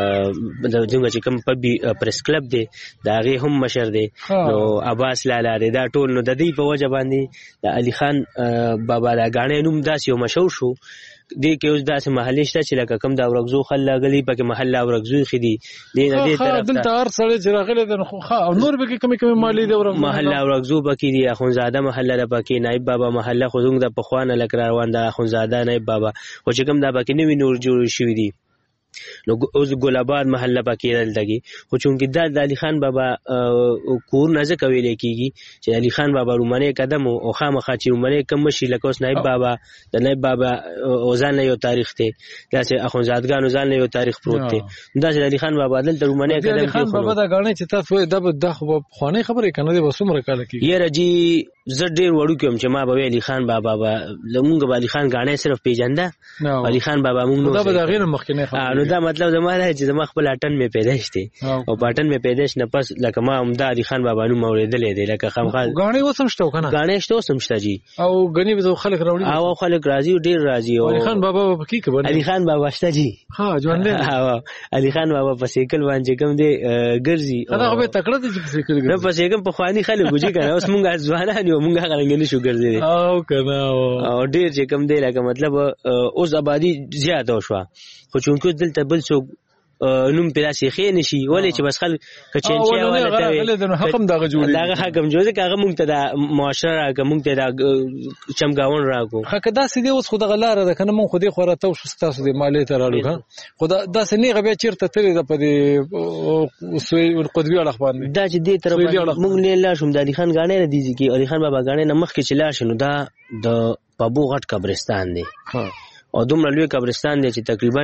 د څنګه چې کم په پریس کلب دی دا غي هم مشر دی. نو عباس لالا دی دا ټول نو د دې په وجه باندې د علي خان بابا دا غاڼې نوم داس یو مشهور شو. دې کې اوس داسې محلي شته چې لکه کم دا ورغزو خل غلي پکې محله ورغزو خدي دې طرف دلته هر سړی چې راغلی د خو او نور به کې کمی مالی دی ورغزو محله ورغزو پکې دی اخونزاده محله ده پکې نائب بابا محله خو زنګ د پخوانه لکه روان ده اخونزاده نائب بابا خو چې کم دا پکې نوی نور جوړ شوی دی نو اوس ګلاباد محله پکې دلته خو چونکی د علي خان بابا کور نه ځکه ویل کېږي چې علي خان بابا رومانه قدم او خامخا چې رومانه کم شي لکه اوس نایب بابا د نایب بابا اوزان له یو تاریخ ته داسې اخونزادګانو ځان له یو تاریخ پروت دی داسې علي خان بابا دلته رومانه قدم علي خان بابا دا غاڼه چې تاسو د خو خوانه خبرې کنه دی وسومره کال کې یاره جی زه ډیر وړو کوم چې ما به علي خان بابا لمونږ به علي خان غاڼه صرف پیژنده علي خان بابا مونږ دا به دا غیر مخکنه نو دا مطلب زما دا چې زما خپل اټن می پیدائش دي او پټن می پیدائش نه پس لکه ما عمده علي خان بابا نو موریدلې دي لکه خامخال غاڼه وسم شته کنه غاڼه شته وسم شته جی او غنی به خلک راوړي او خلک راضي ډیر راضي او علي خان بابا په کې کبن علي خان بابا شته جی ها ژوند دی علي خان بابا په سیکل باندې کوم دی ګرځي دا به تکړه دي په سیکل ګرځي نه په سیکل په خواني خلک ګوجي کنه اوس مونږه ځوانان یو مونږه غلنګ شو ګرځي او کنه او ډیر چې کوم دی لکه مطلب اوس آبادی زیاته شو خو چونکو دلته بل څوک نوم پیدا شي خې نشي ولې چې بس خلک کچنچیا ولا ته حکم دغه جوړي دغه حکم جوړي کاغه مونږ ته د معاشره راکه مونږ ته د چمګاون راکو حق دا سې دی اوس خدای غلاره ده کنه مونږ خو دې خوراته او تاسو دې مالې ته راړو خدای دا سې نه غبي چیرته ترې د پدې سوی قطبی اړه باندې دا چې دې طرف مونږ نه لا شوم د علي خان غاڼه نه دي چې علي خان بابا غاڼه نه مخ کې چلا شنو دا د پابو غټ قبرستان دی او دومره لوی قبرستان دی چې تقریبا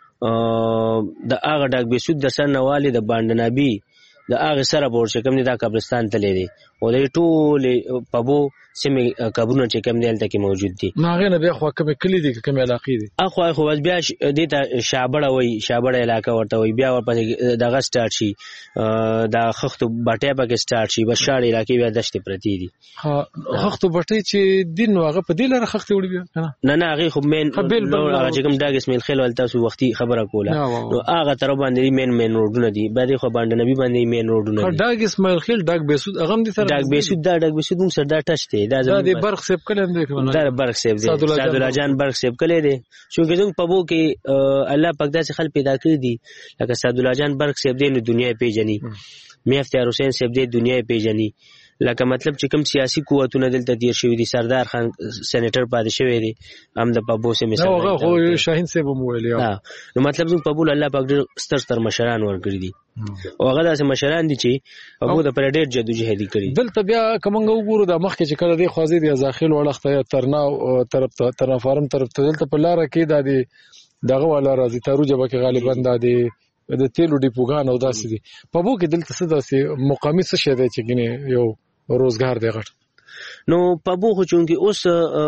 د هغه ډاک بیسود د سر نواله د باندنابي د هغه سره بور چې کوم دی دا قبرستان ته لري او د ټول پابو سیمه قبرونه چې کوم دی تل کې موجود دي ناغه نه بیا خو کوم کلی دي کوم علاقې دي اخو خو بیا د ته شابړه وای شابړه علاقه ورته وای بیا ورپسې دغه سٹارټ شي دا خختو بټه پکې سٹارټ شي بس شاړې علاقې بیا دشت پرتی دي ها خختو بټه چې دین هغه په دې لاره خختې وړي بیا نه هغه خو مین هغه چې کوم داګ اسماعیل خیل ول تاسو وختي خبره کوله نو هغه تر باندې مین روډونه دي باندې خو باندې نبی باندې مین روډونه دي داګ اسماعیل خیل داګ بیسود هغه دي سره داګ بیسود موږ سره دا ټچ دی دا د برخ سیب کله هم دی دا برخ سیب دی سعد الله جان برخ سیب کله دی چې کوم په بو کې الله پاک داسې خلک پیدا کړی دي لکه سعد الله جان برخ سیب دی نو دنیا پیژني میا افتیار حسین سیب دی دنیا پیژني لکه مطلب چې کوم سیاسي قوتونه دلته تیر شوی دي سردار خان سېنیټر پاتې شوی دی هم د پابو سه مثال هغه خو شاهین سیب مو ویلی نو مطلب زموږ په بول الله پاک ډېر ستر مشران ورګړي دي او هغه داسې مشران دي چې هغه د پر ډېر جدوجهدي کړی دلته بیا کومنګ وګورو د مخ کې چې کله دی خوازي دی ځاخیل وړخته ترنا طرف ته ترنافارم طرف ته دلته په لار کې د دغه والا راځي تارو جبه کې غالبا د تیلو ډیپوګان او داسې دي په بو کې دلته څه داسې مقامي څه شه دی چې ګنې یو روزګار دی غټ نو په بو خو چونکی اوس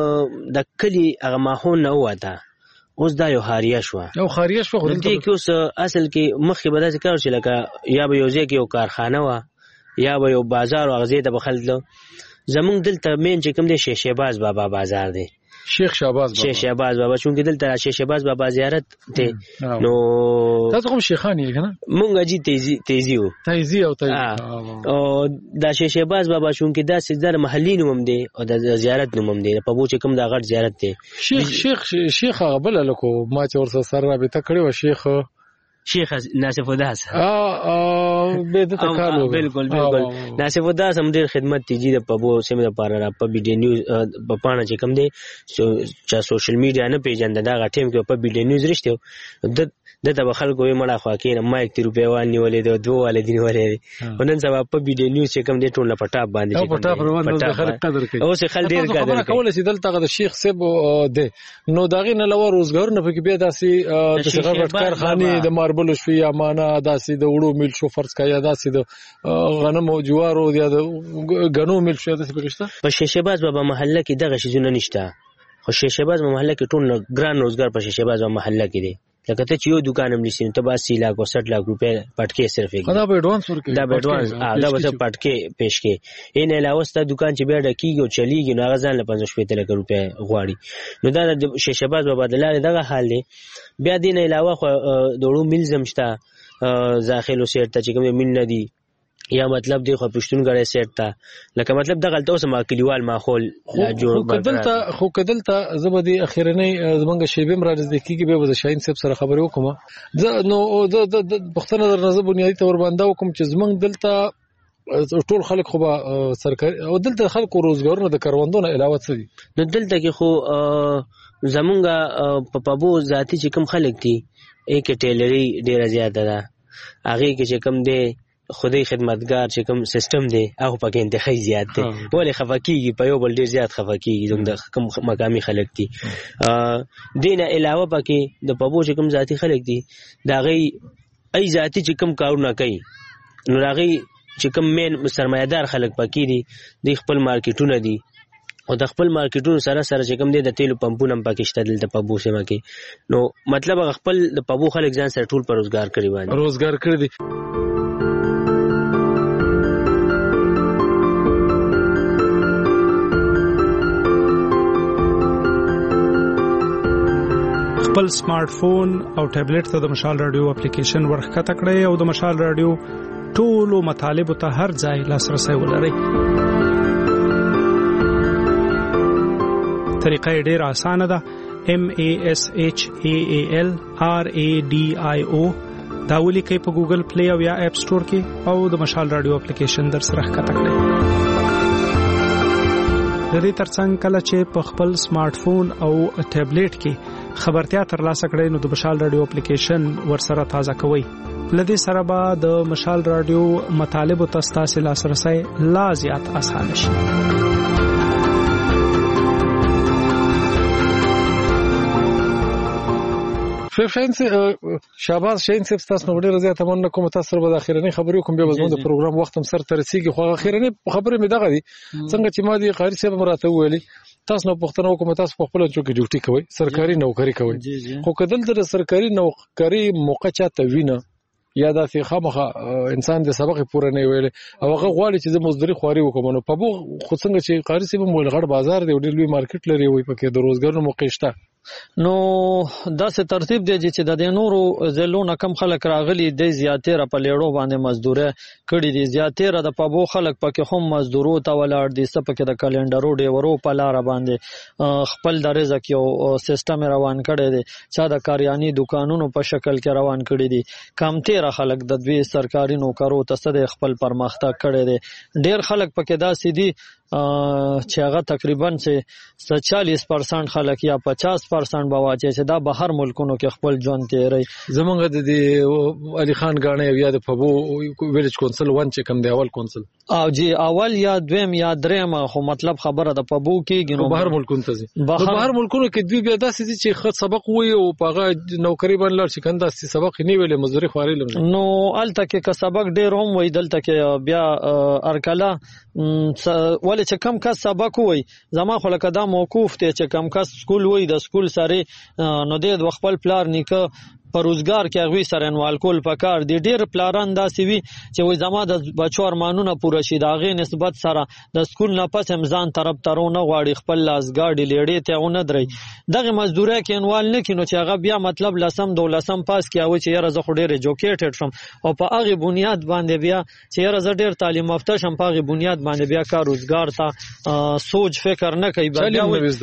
د کلی هغه ماحول نه وته اوس دا یو خاریه شو خو دلته کې اوس اصل کې مخې به داسې کار چې لکه یا به یو ځای کې یو کارخانه و یا به یو بازار او غزې ته بخلل زمونږ دلته مین چې کوم دی شیشه باز بابا بازار دی شیخ شهباز بابا چونکه دلته شیخ شهباز بابا زیارت ته نو تاسو کوم شیخانی کنه مونږه جی تیزی او دا شیخ شهباز بابا چونکه دا سیدار محلي نوم دی او د زیارت نوم دی په بو چې کوم دا غټ زیارت دی شیخ غبل لکو ما چې ورسره سره رابطه کړې و شیخ ناصف وداس به د تکالو بالکل ناصف وداس هم ډیر خدمت تیجی د پبو سیمه لپاره په بي ډي نیوز په پاڼه چې کوم دی چې سوشل میډیا نه پیژند دا غټیم کې په بي ډي نیوز رښتیو د ته خلکو یې مړه خوا کې ما 1 روپیا وانی ولې د دوه والدین ولې ونن سبا په بي ډي نیوز چې کوم دی ټول په ټاپ باندې په ټاپ روان د خلک قدر کوي او څه خل ډیر قدر کوي چې دلته د شیخ صاحب دی نو داغه نه لور روزګار نه پکې بیا داسې د څنګه کارخانه د ماربل شو یا معنا داسې د وړو میل شو فرض کیا داسې د غنم او جوارو یا د غنو میل شو داسې پکښتا په شیشه باز بابا محله کې دغه شی زونه نشته خو شیشه باز محله کې ټول ګران روزګار په شیشه باز محله کې دی لکه ته چې یو دکان هم لسین ته 80 لک او 60 لک روپے پټکي صرف یې دا به ایڈوانس ورکړي دا به ایڈوانس دا به پټکي پېښ کې ان علاوه ست دکان چې بیا ډکیږي او چلیږي نو غزان له 15 لک روپے غواړي نو دا د شیشه باز په بدلاله دغه حال دی بیا دین علاوه خو دوړو ملزم شته داخلو سیټ ته چې کوم مين نه دي یا مطلب دی خو پښتون غړې سیټ ته لکه مطلب د غلطو سم کلیوال ماحول لا جوړ خو کدلته زبدي اخیرنی زمونږ شیبم را نزدیکیږي به د شاهین صاحب سره خبرې وکم نو د پښتنه در نظر بنیادی تور باندې وکم چې زمونږ دلته ټول خلک خو به سرکاري او دلته خلکو روزګارونه د کروندونو علاوه څه دي نو دلته کې خو زمونږ په پابو ذاتی چې کوم خلک دي کې ټیلری ډیره زیاته ده، هغه کې چې کم دی خدای خدمتګار چې کوم سیستم دی هغه پکې انتخابي زیات دی، ولې خفقېږي په یو بل ډیر زیات خفقېږي زموږ د کوم مقامي خلک دي. دینه علاوه پکې د پبو چې کوم ذاتی خلک دي دا غي ای ذاتی چې کوم کارونه کوي نو راغي چې کوم مین سرمایدار خلک پکې دي د خپل مارکیټونه دي او د خپل مارکیټونو سره سره چې کوم دي د تیلو پمپونو هم پکې شته دلته پبو سیمه کې، نو مطلب خپل د پبو خلک ځان سره ټول پر روزګار کړی باندې روزګار کړی دي. خپل سمارټ فون او ټابلیټ ته د مشال رادیو اپلیکیشن ورخکته کړئ او د مشال رادیو ټولو مطالبه ته هر ځای لاسرسي ولرئ. طریقه ډیره اسانه ده. MASHAALRADIO دا ولیکئ په ګوګل پلی او یا اپ سٹور کې او د مشال رادیو اپلیکیشن در سره ښکته کړئ. د دې ترڅنګ کله چې په خپل سمارټ فون او ټابلیټ کې خبرتیا ترلاسه کړئ نو د مشال رادیو اپلیکیشن ورسره تازه کوئ. لدې سره به د مشال رادیو مطالبه تاسو لاسرسي لا زیات اسانه شي. شاباس شاهین صاحب تاسو نو ډیره زیاته مننه کوم. تاسو سره به اخیرنی خبرې کوم، بیا به زموږ د پروګرام وخت هم سره ترسيږي. خو اخیرنی خبرې مې دغه دي څنګه چې ما دي قاری صاحب مراته ویلي تاسو نو پښتنو کوم تاسو په خپل چوکي ډیوټي کوي، سرکاري نوکری کوي، خو کدل د سرکاري نوکری موقع چاته وینه یا د خامخه انسان د سبق پوره نه ویل او هغه غواړي چې د مزدوري خواري وکوم نو په بو خو څنګه چې قاری صاحب مول غړ بازار دی ډېر لوی مارکیټ لري وي پکې د روزګار موقع شته. نو داسې ترتیب دی چې د نورو زلونه کم خلک راغلي د زیاتره په لیړو باندې مزدوره کړي دي، زیاتره د پبو خلک پکې هم مزدورو ته ولاړ دي، سپکه د کلندرو ډیورو په لار باندې خپل د رزق یو سیستم روان کړي دي، چا د کاریانی دکانونو په شکل کې روان کړي دي، کم تیر خلک د دوی سرکاري نوکرو ته صد خپل پرمختګ کړي دي. ډیر خلک پکې داسې دي چې هغه تقریبا 40% خلک یا 50% به واچي چې دا بهر ملکونو کې خپل ژوند تیری. زمونږ د علي خان غاڼه یا د پبو ویلج کونسل ون چې کوم دی اول کونسل او جی اول یا دویم یا دریم خو مطلب خبره د پبو کې نو بهر ملکونو ته بهر ملکونو کې دوی بیا داسې چې خط سبق وي او پاغه نوکری باندې چې کنده سبق نه ویلې مزدوري خواري لم نو الته کې که سبق ډیر هم وي دلته کې بیا ارکلا ولې چې کم کس سبق وي زما خو لکه دا موقوف ته چې کم کس سکول وي د سکول سره نو د خپل پلار نیکه پر روزګار کې غوي سره انوال کول پکار دي. ډیر پلاران داسې وي چې وای زما د بچو ارمانونه پوره شي دا غي نسبت سره د سکول نه پس امزان طرف ترونه غواړي خپل لاسګاډي لیړې ته ونه دري دغه مزدوري کې انوال نه کینو چې هغه بیا مطلب لسم دولسم پاس کې او چې یره زه خو ډیر ایجوکیټډ شم او په هغه بنیاد باندې بیا چې یره زه ډیر تعلیم یافته شم په هغه بنیاد باندې بیا کار روزګار ته سوچ فکر نه کوي بیا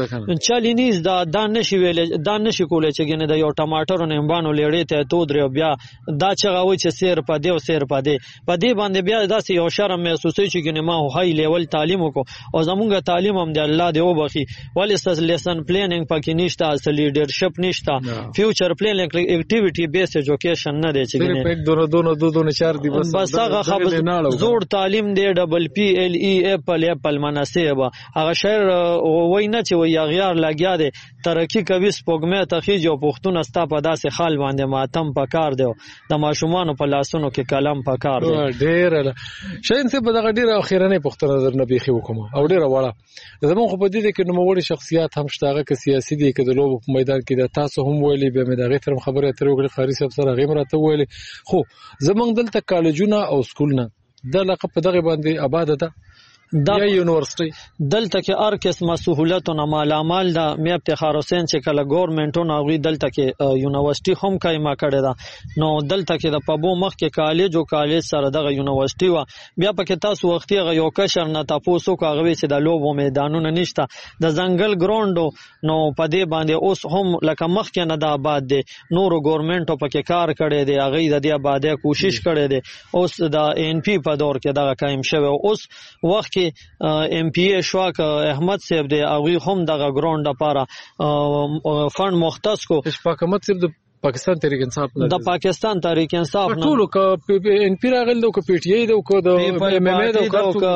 چالینیز دا نشي ویل دا نشي کولای چې ګنه د یو ټماټر نه امبانو لیړې ته تو درو بیا دا چغاوي چې سیر پدې او سیر پدې باندې بیا داسې یو شرم محسوسوي چې ګنه ما هاي لیول تعلیم وکړو او زمونږ تعلیم هم دی الله دې وبخي ولې لیسن پلانینګ پکې نشته اصل لیډرشپ نشته فیوچر پلانینګ اکټیویټي بیس ایجوکیشن نه دی چې ګنه دونه چار دی بس هغه خبر زوړ تعلیم دی ډبل پی ال ای اپل مناسبه هغه شعر وای نه چې وای غیار لګیا دی ترقی کوي سپوږمې تخیج او پښتون استا په داسې حال باندې ماتم پکار دی د ماشومان په لاسونو کې کلم پکار دی. ډیر شاین څه په دغه ډیر اخیرنه پښتون نظر نه بيخي وکم او ډیر وړه زموږ خو په دې کې نو وړي شخصیت هم شتاغه کې سیاسي دي کې د لوب په میدان کې د تاسو هم ویلي به مې دغه تر خبره تر وګړي خاري صاحب سره غیمراته ویلي خو زمونږ دلته کالجونه او سکولونه د لقب په دغه باندې آباد ده دا یونیورسيټي دلته کې هر قسمه سہولتونه مالامال دا مې افتخار حسین چې کله ګورنمنټونه غوي دلته کې یونیورسيټي هم قائمه کړې ده نو دلته کې د پبو مخ کې کالج او کالج سره دغه یونیورسيټي وا بیا پکې تاسو وختي یو کشر نه تاسو کوغوي چې د لوبو میدانونه نشته د ځنګل ګراوند نو پدې باندې اوس هم لکه مخ کې نه د آباد دي نورو ګورنمنټو پکې کار کړي دي هغه د دې آبادې کوشش کړي دي اوس د ان پی په دور کې دغه قائم شوی اوس وخت ام پی ای شواک احمد صاحب دی هغه هم دغه ګراوند لپاره فند مختص کو شفاق احمد صاحب پاکستان تحریک انصاف د پاکستان تحریک انصاف نه ټول ک ان پی راغل د ک پی ټی ای د ک د ایم ام ای د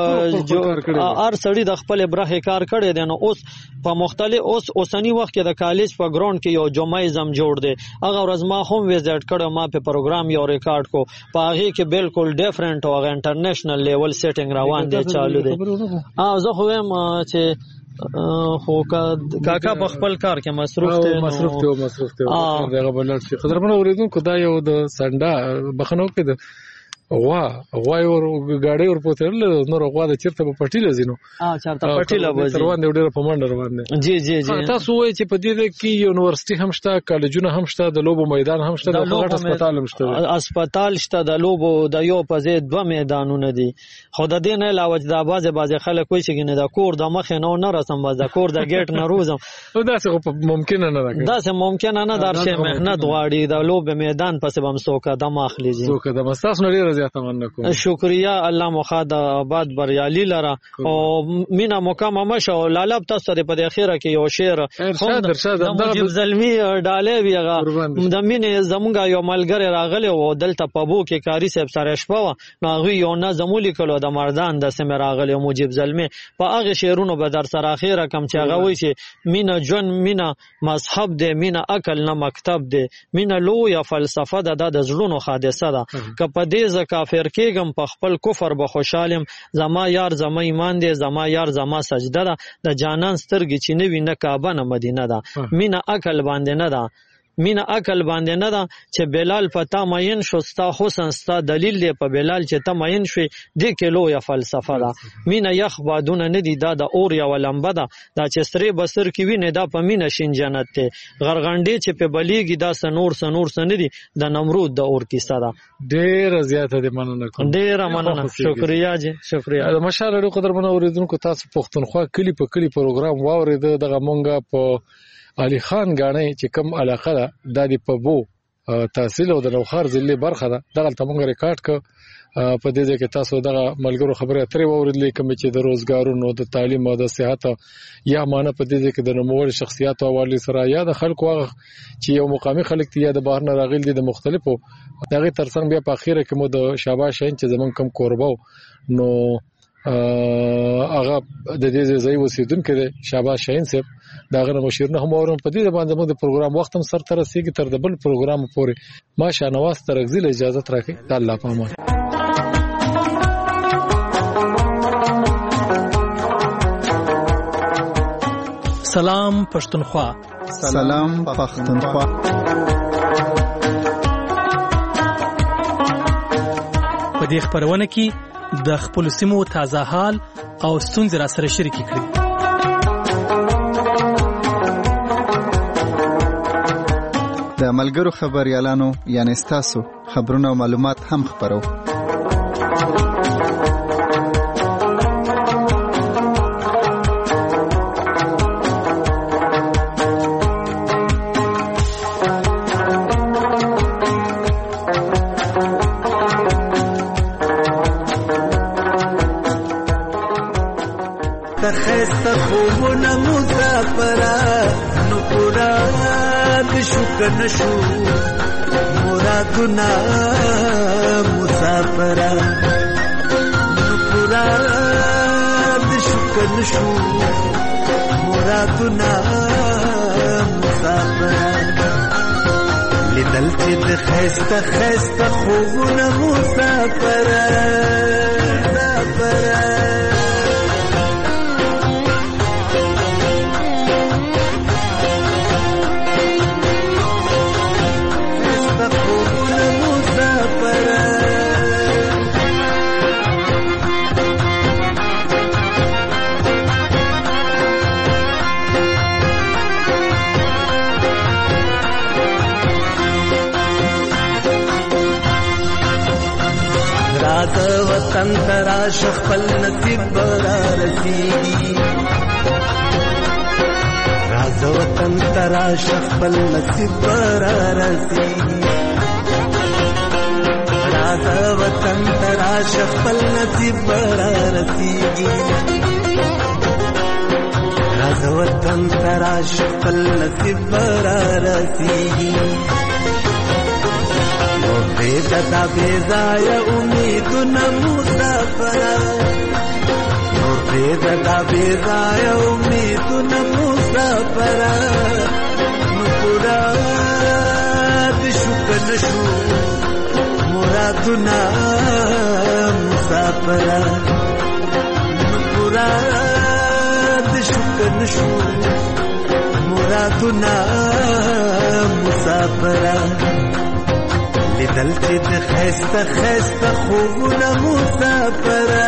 ک ار سړی د خپل برخه کار کړی دی. نو اوس په مختلف اوسنی وخت کې د کالج په ګراوند کې یو جمعیزم جوړ دی. هغه ورځ ما هم ویزټ کړو، ما په پروګرام یو ریکارډ کو، په هغه کې بالکل ډیفرنٹ او انټرنیشنل لیول سیټینګ روان دی چالو دی. زه خو هم چې خو کاکا په خپل کار کې مصروف دی دغه بلل شي. قدرمن اوریدونکو دا یو د سنډا بخنو کې د غوا ور غاډي ور پوتل نور غوا د چیرته په پټی لزینو چارته پټی لوي روان دی ډېر په منډه روان دی. جی تاسو وایي چې په دې کې یونیورسيټي هم شته، کالجونه هم شته، د لوبو میدان هم شته، د غټ هسپتال هم شته. هسپتال شته، د لوبو د یو په ځای دوه میدانونه دي. خو د دې نه علاوه د بعضه خلک وایي چې نه د کور د مخ نه رسم باز د کور د گیټ نه روزم. دا څه ممکن نه ده، دا څه ممکن نه ده. درشه مهنت غواړي د لوب میدان پسې بم سوکا د ماخلي جی سوکا د مستاس نه شکریہ. الله مخاد آباد بریالي لره او مینا مکمه مشه او لالب تاسو ته په اخیره کې یو شعر د مجيب زلمی ډالې ویغه د مینې زمونږ یو ملګری راغلی او دلته په بو کې کاری صاحب سره شپه نو هغه یو نظم لیکلو د مردان د سم راغلی مجيب زلمی په هغه شعرونو به در سره اخیره کم چې هغه وایي چې مینا جون مینا مذهب دی، مینا عقل نه مکتب دی، مینا لو یا فلسفه ده د زړونو حادثه ده. که په دې ز کافر کېږم په خپل کفر به خوشالم، زما یار زما ایمان دی، زما یار زما سجده ده، د جانان سترګې چې نوي نه کعبه نه مدینه ده. مینه عقل باندې نه ده، مینه عقل باندې نه ده چې بلال پتا ماین شو ستا حسن ستا دلیل دی په بلال چې ته ماین شوي دې کې لویه فلسفه ده. مینه یخ بادونه نه دي، دا د اور یوه لمبه ده، دا چې سرې بسر کې وینې دا په مینه شین جنت دی. غرغنډې چې په بلیږي دا سنور نه دي، د نمرود د اور کیسه ده. ډېره زیاته دې مننه کوم. ډېره مننه، شکریہ جی شکریہ. د مشال اړو قدرمن اوریدونکو تاسو پښتونخوا کلی په کلی پروګرام واورید. دغه مونږه په علي خان غاڼې چې کوم علاقه ده د دې په بو تحصیل او د نوخار ضلع برخه ده دغه ته مونږ ریکارډ ک په دې ځای کې تاسو دغه ملګرو خبره اترې واوریدلې کوم چې د روزګارونو د تعلیم او د صحت یا مانه په دې ځای کې د نوموړ شخصیت او حواله سره یا د خلکو هغه چې یو مقامي خلک تی یا د بهر نه راغلي دي د مختلفو دغه ترڅنګ بیا په اخیره کې مو د شاباش شین چې زمون کم کوربو نو هغه د دې ځای اوسیدونکو دی شاباش شین صاحب داغه مشیر نه هم اورم په دې باندې موږ د پروګرام وخت هم سر تر رسیدي تر د بل پروګرام پورې ما شانواز ترغزل اجازه راکړي الله پامان. سلام پښتونخوا. سلام پښتونخوا. په دې خبرونه کې د خپل سیمو تازه حال او ستونزې را سره شریک کړئ. د ملګرو خبريالانو یعنی تاسو خبرونه او معلومات هم خبرو. تخست خوبونه مسافره نو پورا شکر شو مرادنا مسافره نو پورا شکر شو مرادنا مسافره لیدل چې د خسته خوبونه مسافره وطن تراش خپل نصیب برا رسیږي راز وطن تراش خپل نصیب برا رسیږي راز وطن تراش خپل نصیب برا رسیږي راز وطن تراش خپل نصیب برا رسیږي نو دا بیزای امیدونه مسافره نو دا بیزای امیدونه مسافره نو پورا د شکر نشو مرادونه مسافره نو پورا د شکر نشو مرادونه مسافره لیدل چې د خسته خسته خوبونه مسافره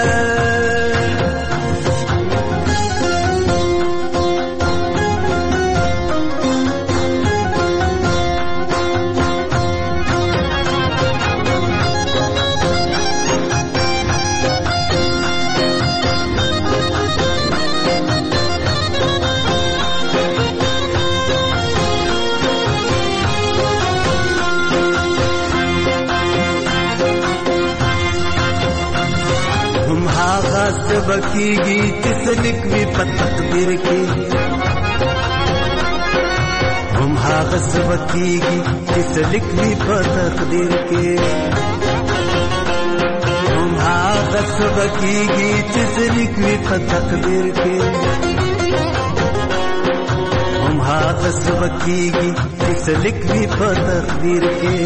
बकीगी जिसलिक भी तकदीर की हम हागस बकीगी जिसलिक भी तकदीर के हम हागस बकीगी जिसलिक भी तकदीर के हम हागस बकीगी जिसलिक भी तकदीर के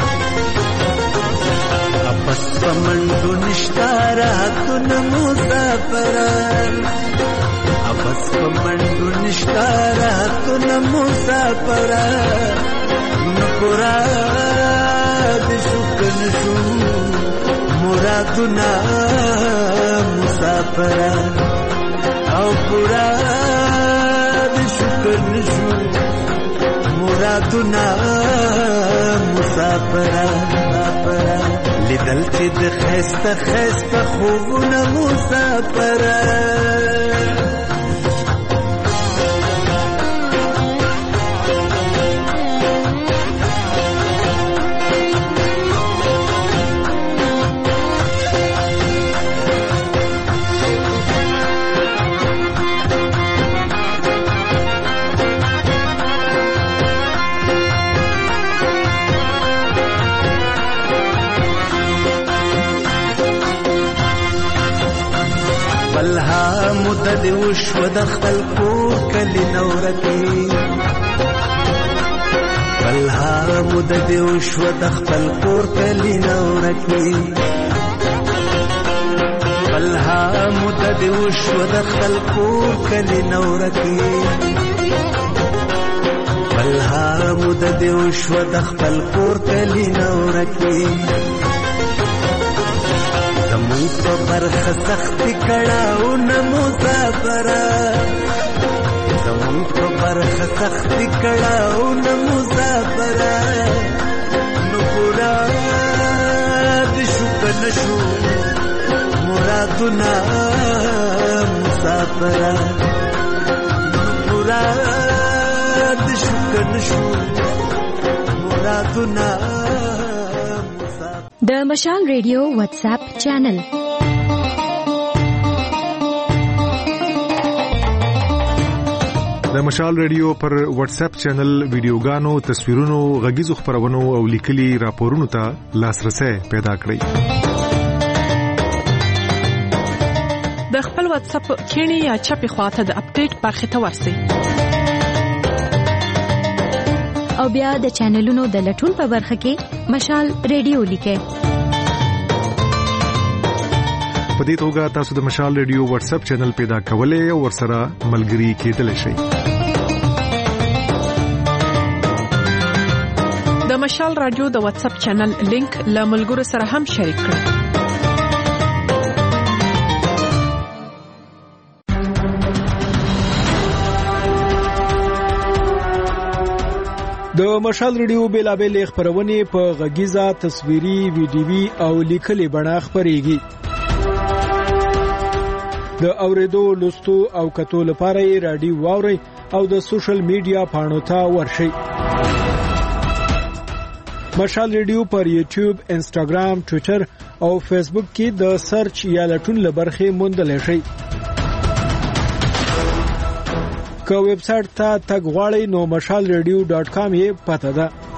बस कमंडू निष्ठारा तुन मुसाफरन बस कमंडू निष्ठारा तुन मुसाफरन मुराद शुक्र नशू मुरादुना मुसाफरन औ मुराद शुक्र नशू मुरादुना मुसाफरन لیدل چې د خسته خسته خوبونه مسافره مدد وشو د خپل کور کلی نورکی بلها مدد وشو د خپل کور کلی نورکی بلها مدد وشو د خپل کور کلی نورکی بلها مدد وشو د خپل کور کلی نورکی زمون په برخه سخت کړهو نه مسافره زمون په برخه سخت کړهو نه مسافره نو پورا د شکر نشو مرادونه مسافره نو پورا د شکر نشو مرادونه د مشال ریډیو واتس اپ چینل د مشال ریډیو پر واتس اپ چینل ویډیوګانو تصویرونو غږیزو خبرونو او لیکلي راپورونو ته لاسرسي پیدا کړئ د خپل واتس اپ کینی یا چپی خواته د اپډیټ برخه ته ورسئ او بیا د چینلونو د لټون په برخه کې مشال ریډیو لیکئ په دې توګه تاسو د مشال ریډیو واتس اپ چینل پیدا کولای او ورسره ملګري کېدلی شئ د مشال رادیو د واتس اپ چینل لینک له ملګرو سره هم شریک کړئ د مشال ریډیو بیلابل خبرونه په غږیزه تصویري ویډیوي او لیکلي بڼه خبريږي د اوریدو لوستو او کتو لپاره رادیو واوري او د سوشل میډیا پاڼو ته ورشئ مشال ریډیو پر یوټیوب انسټاګرام ټوئیټر او فیسبوک کې د سرچ یا لټون لبرخه موندل شئ که ویب سټ ته تګ غواړئ نو مشال radio.com یې پته ده.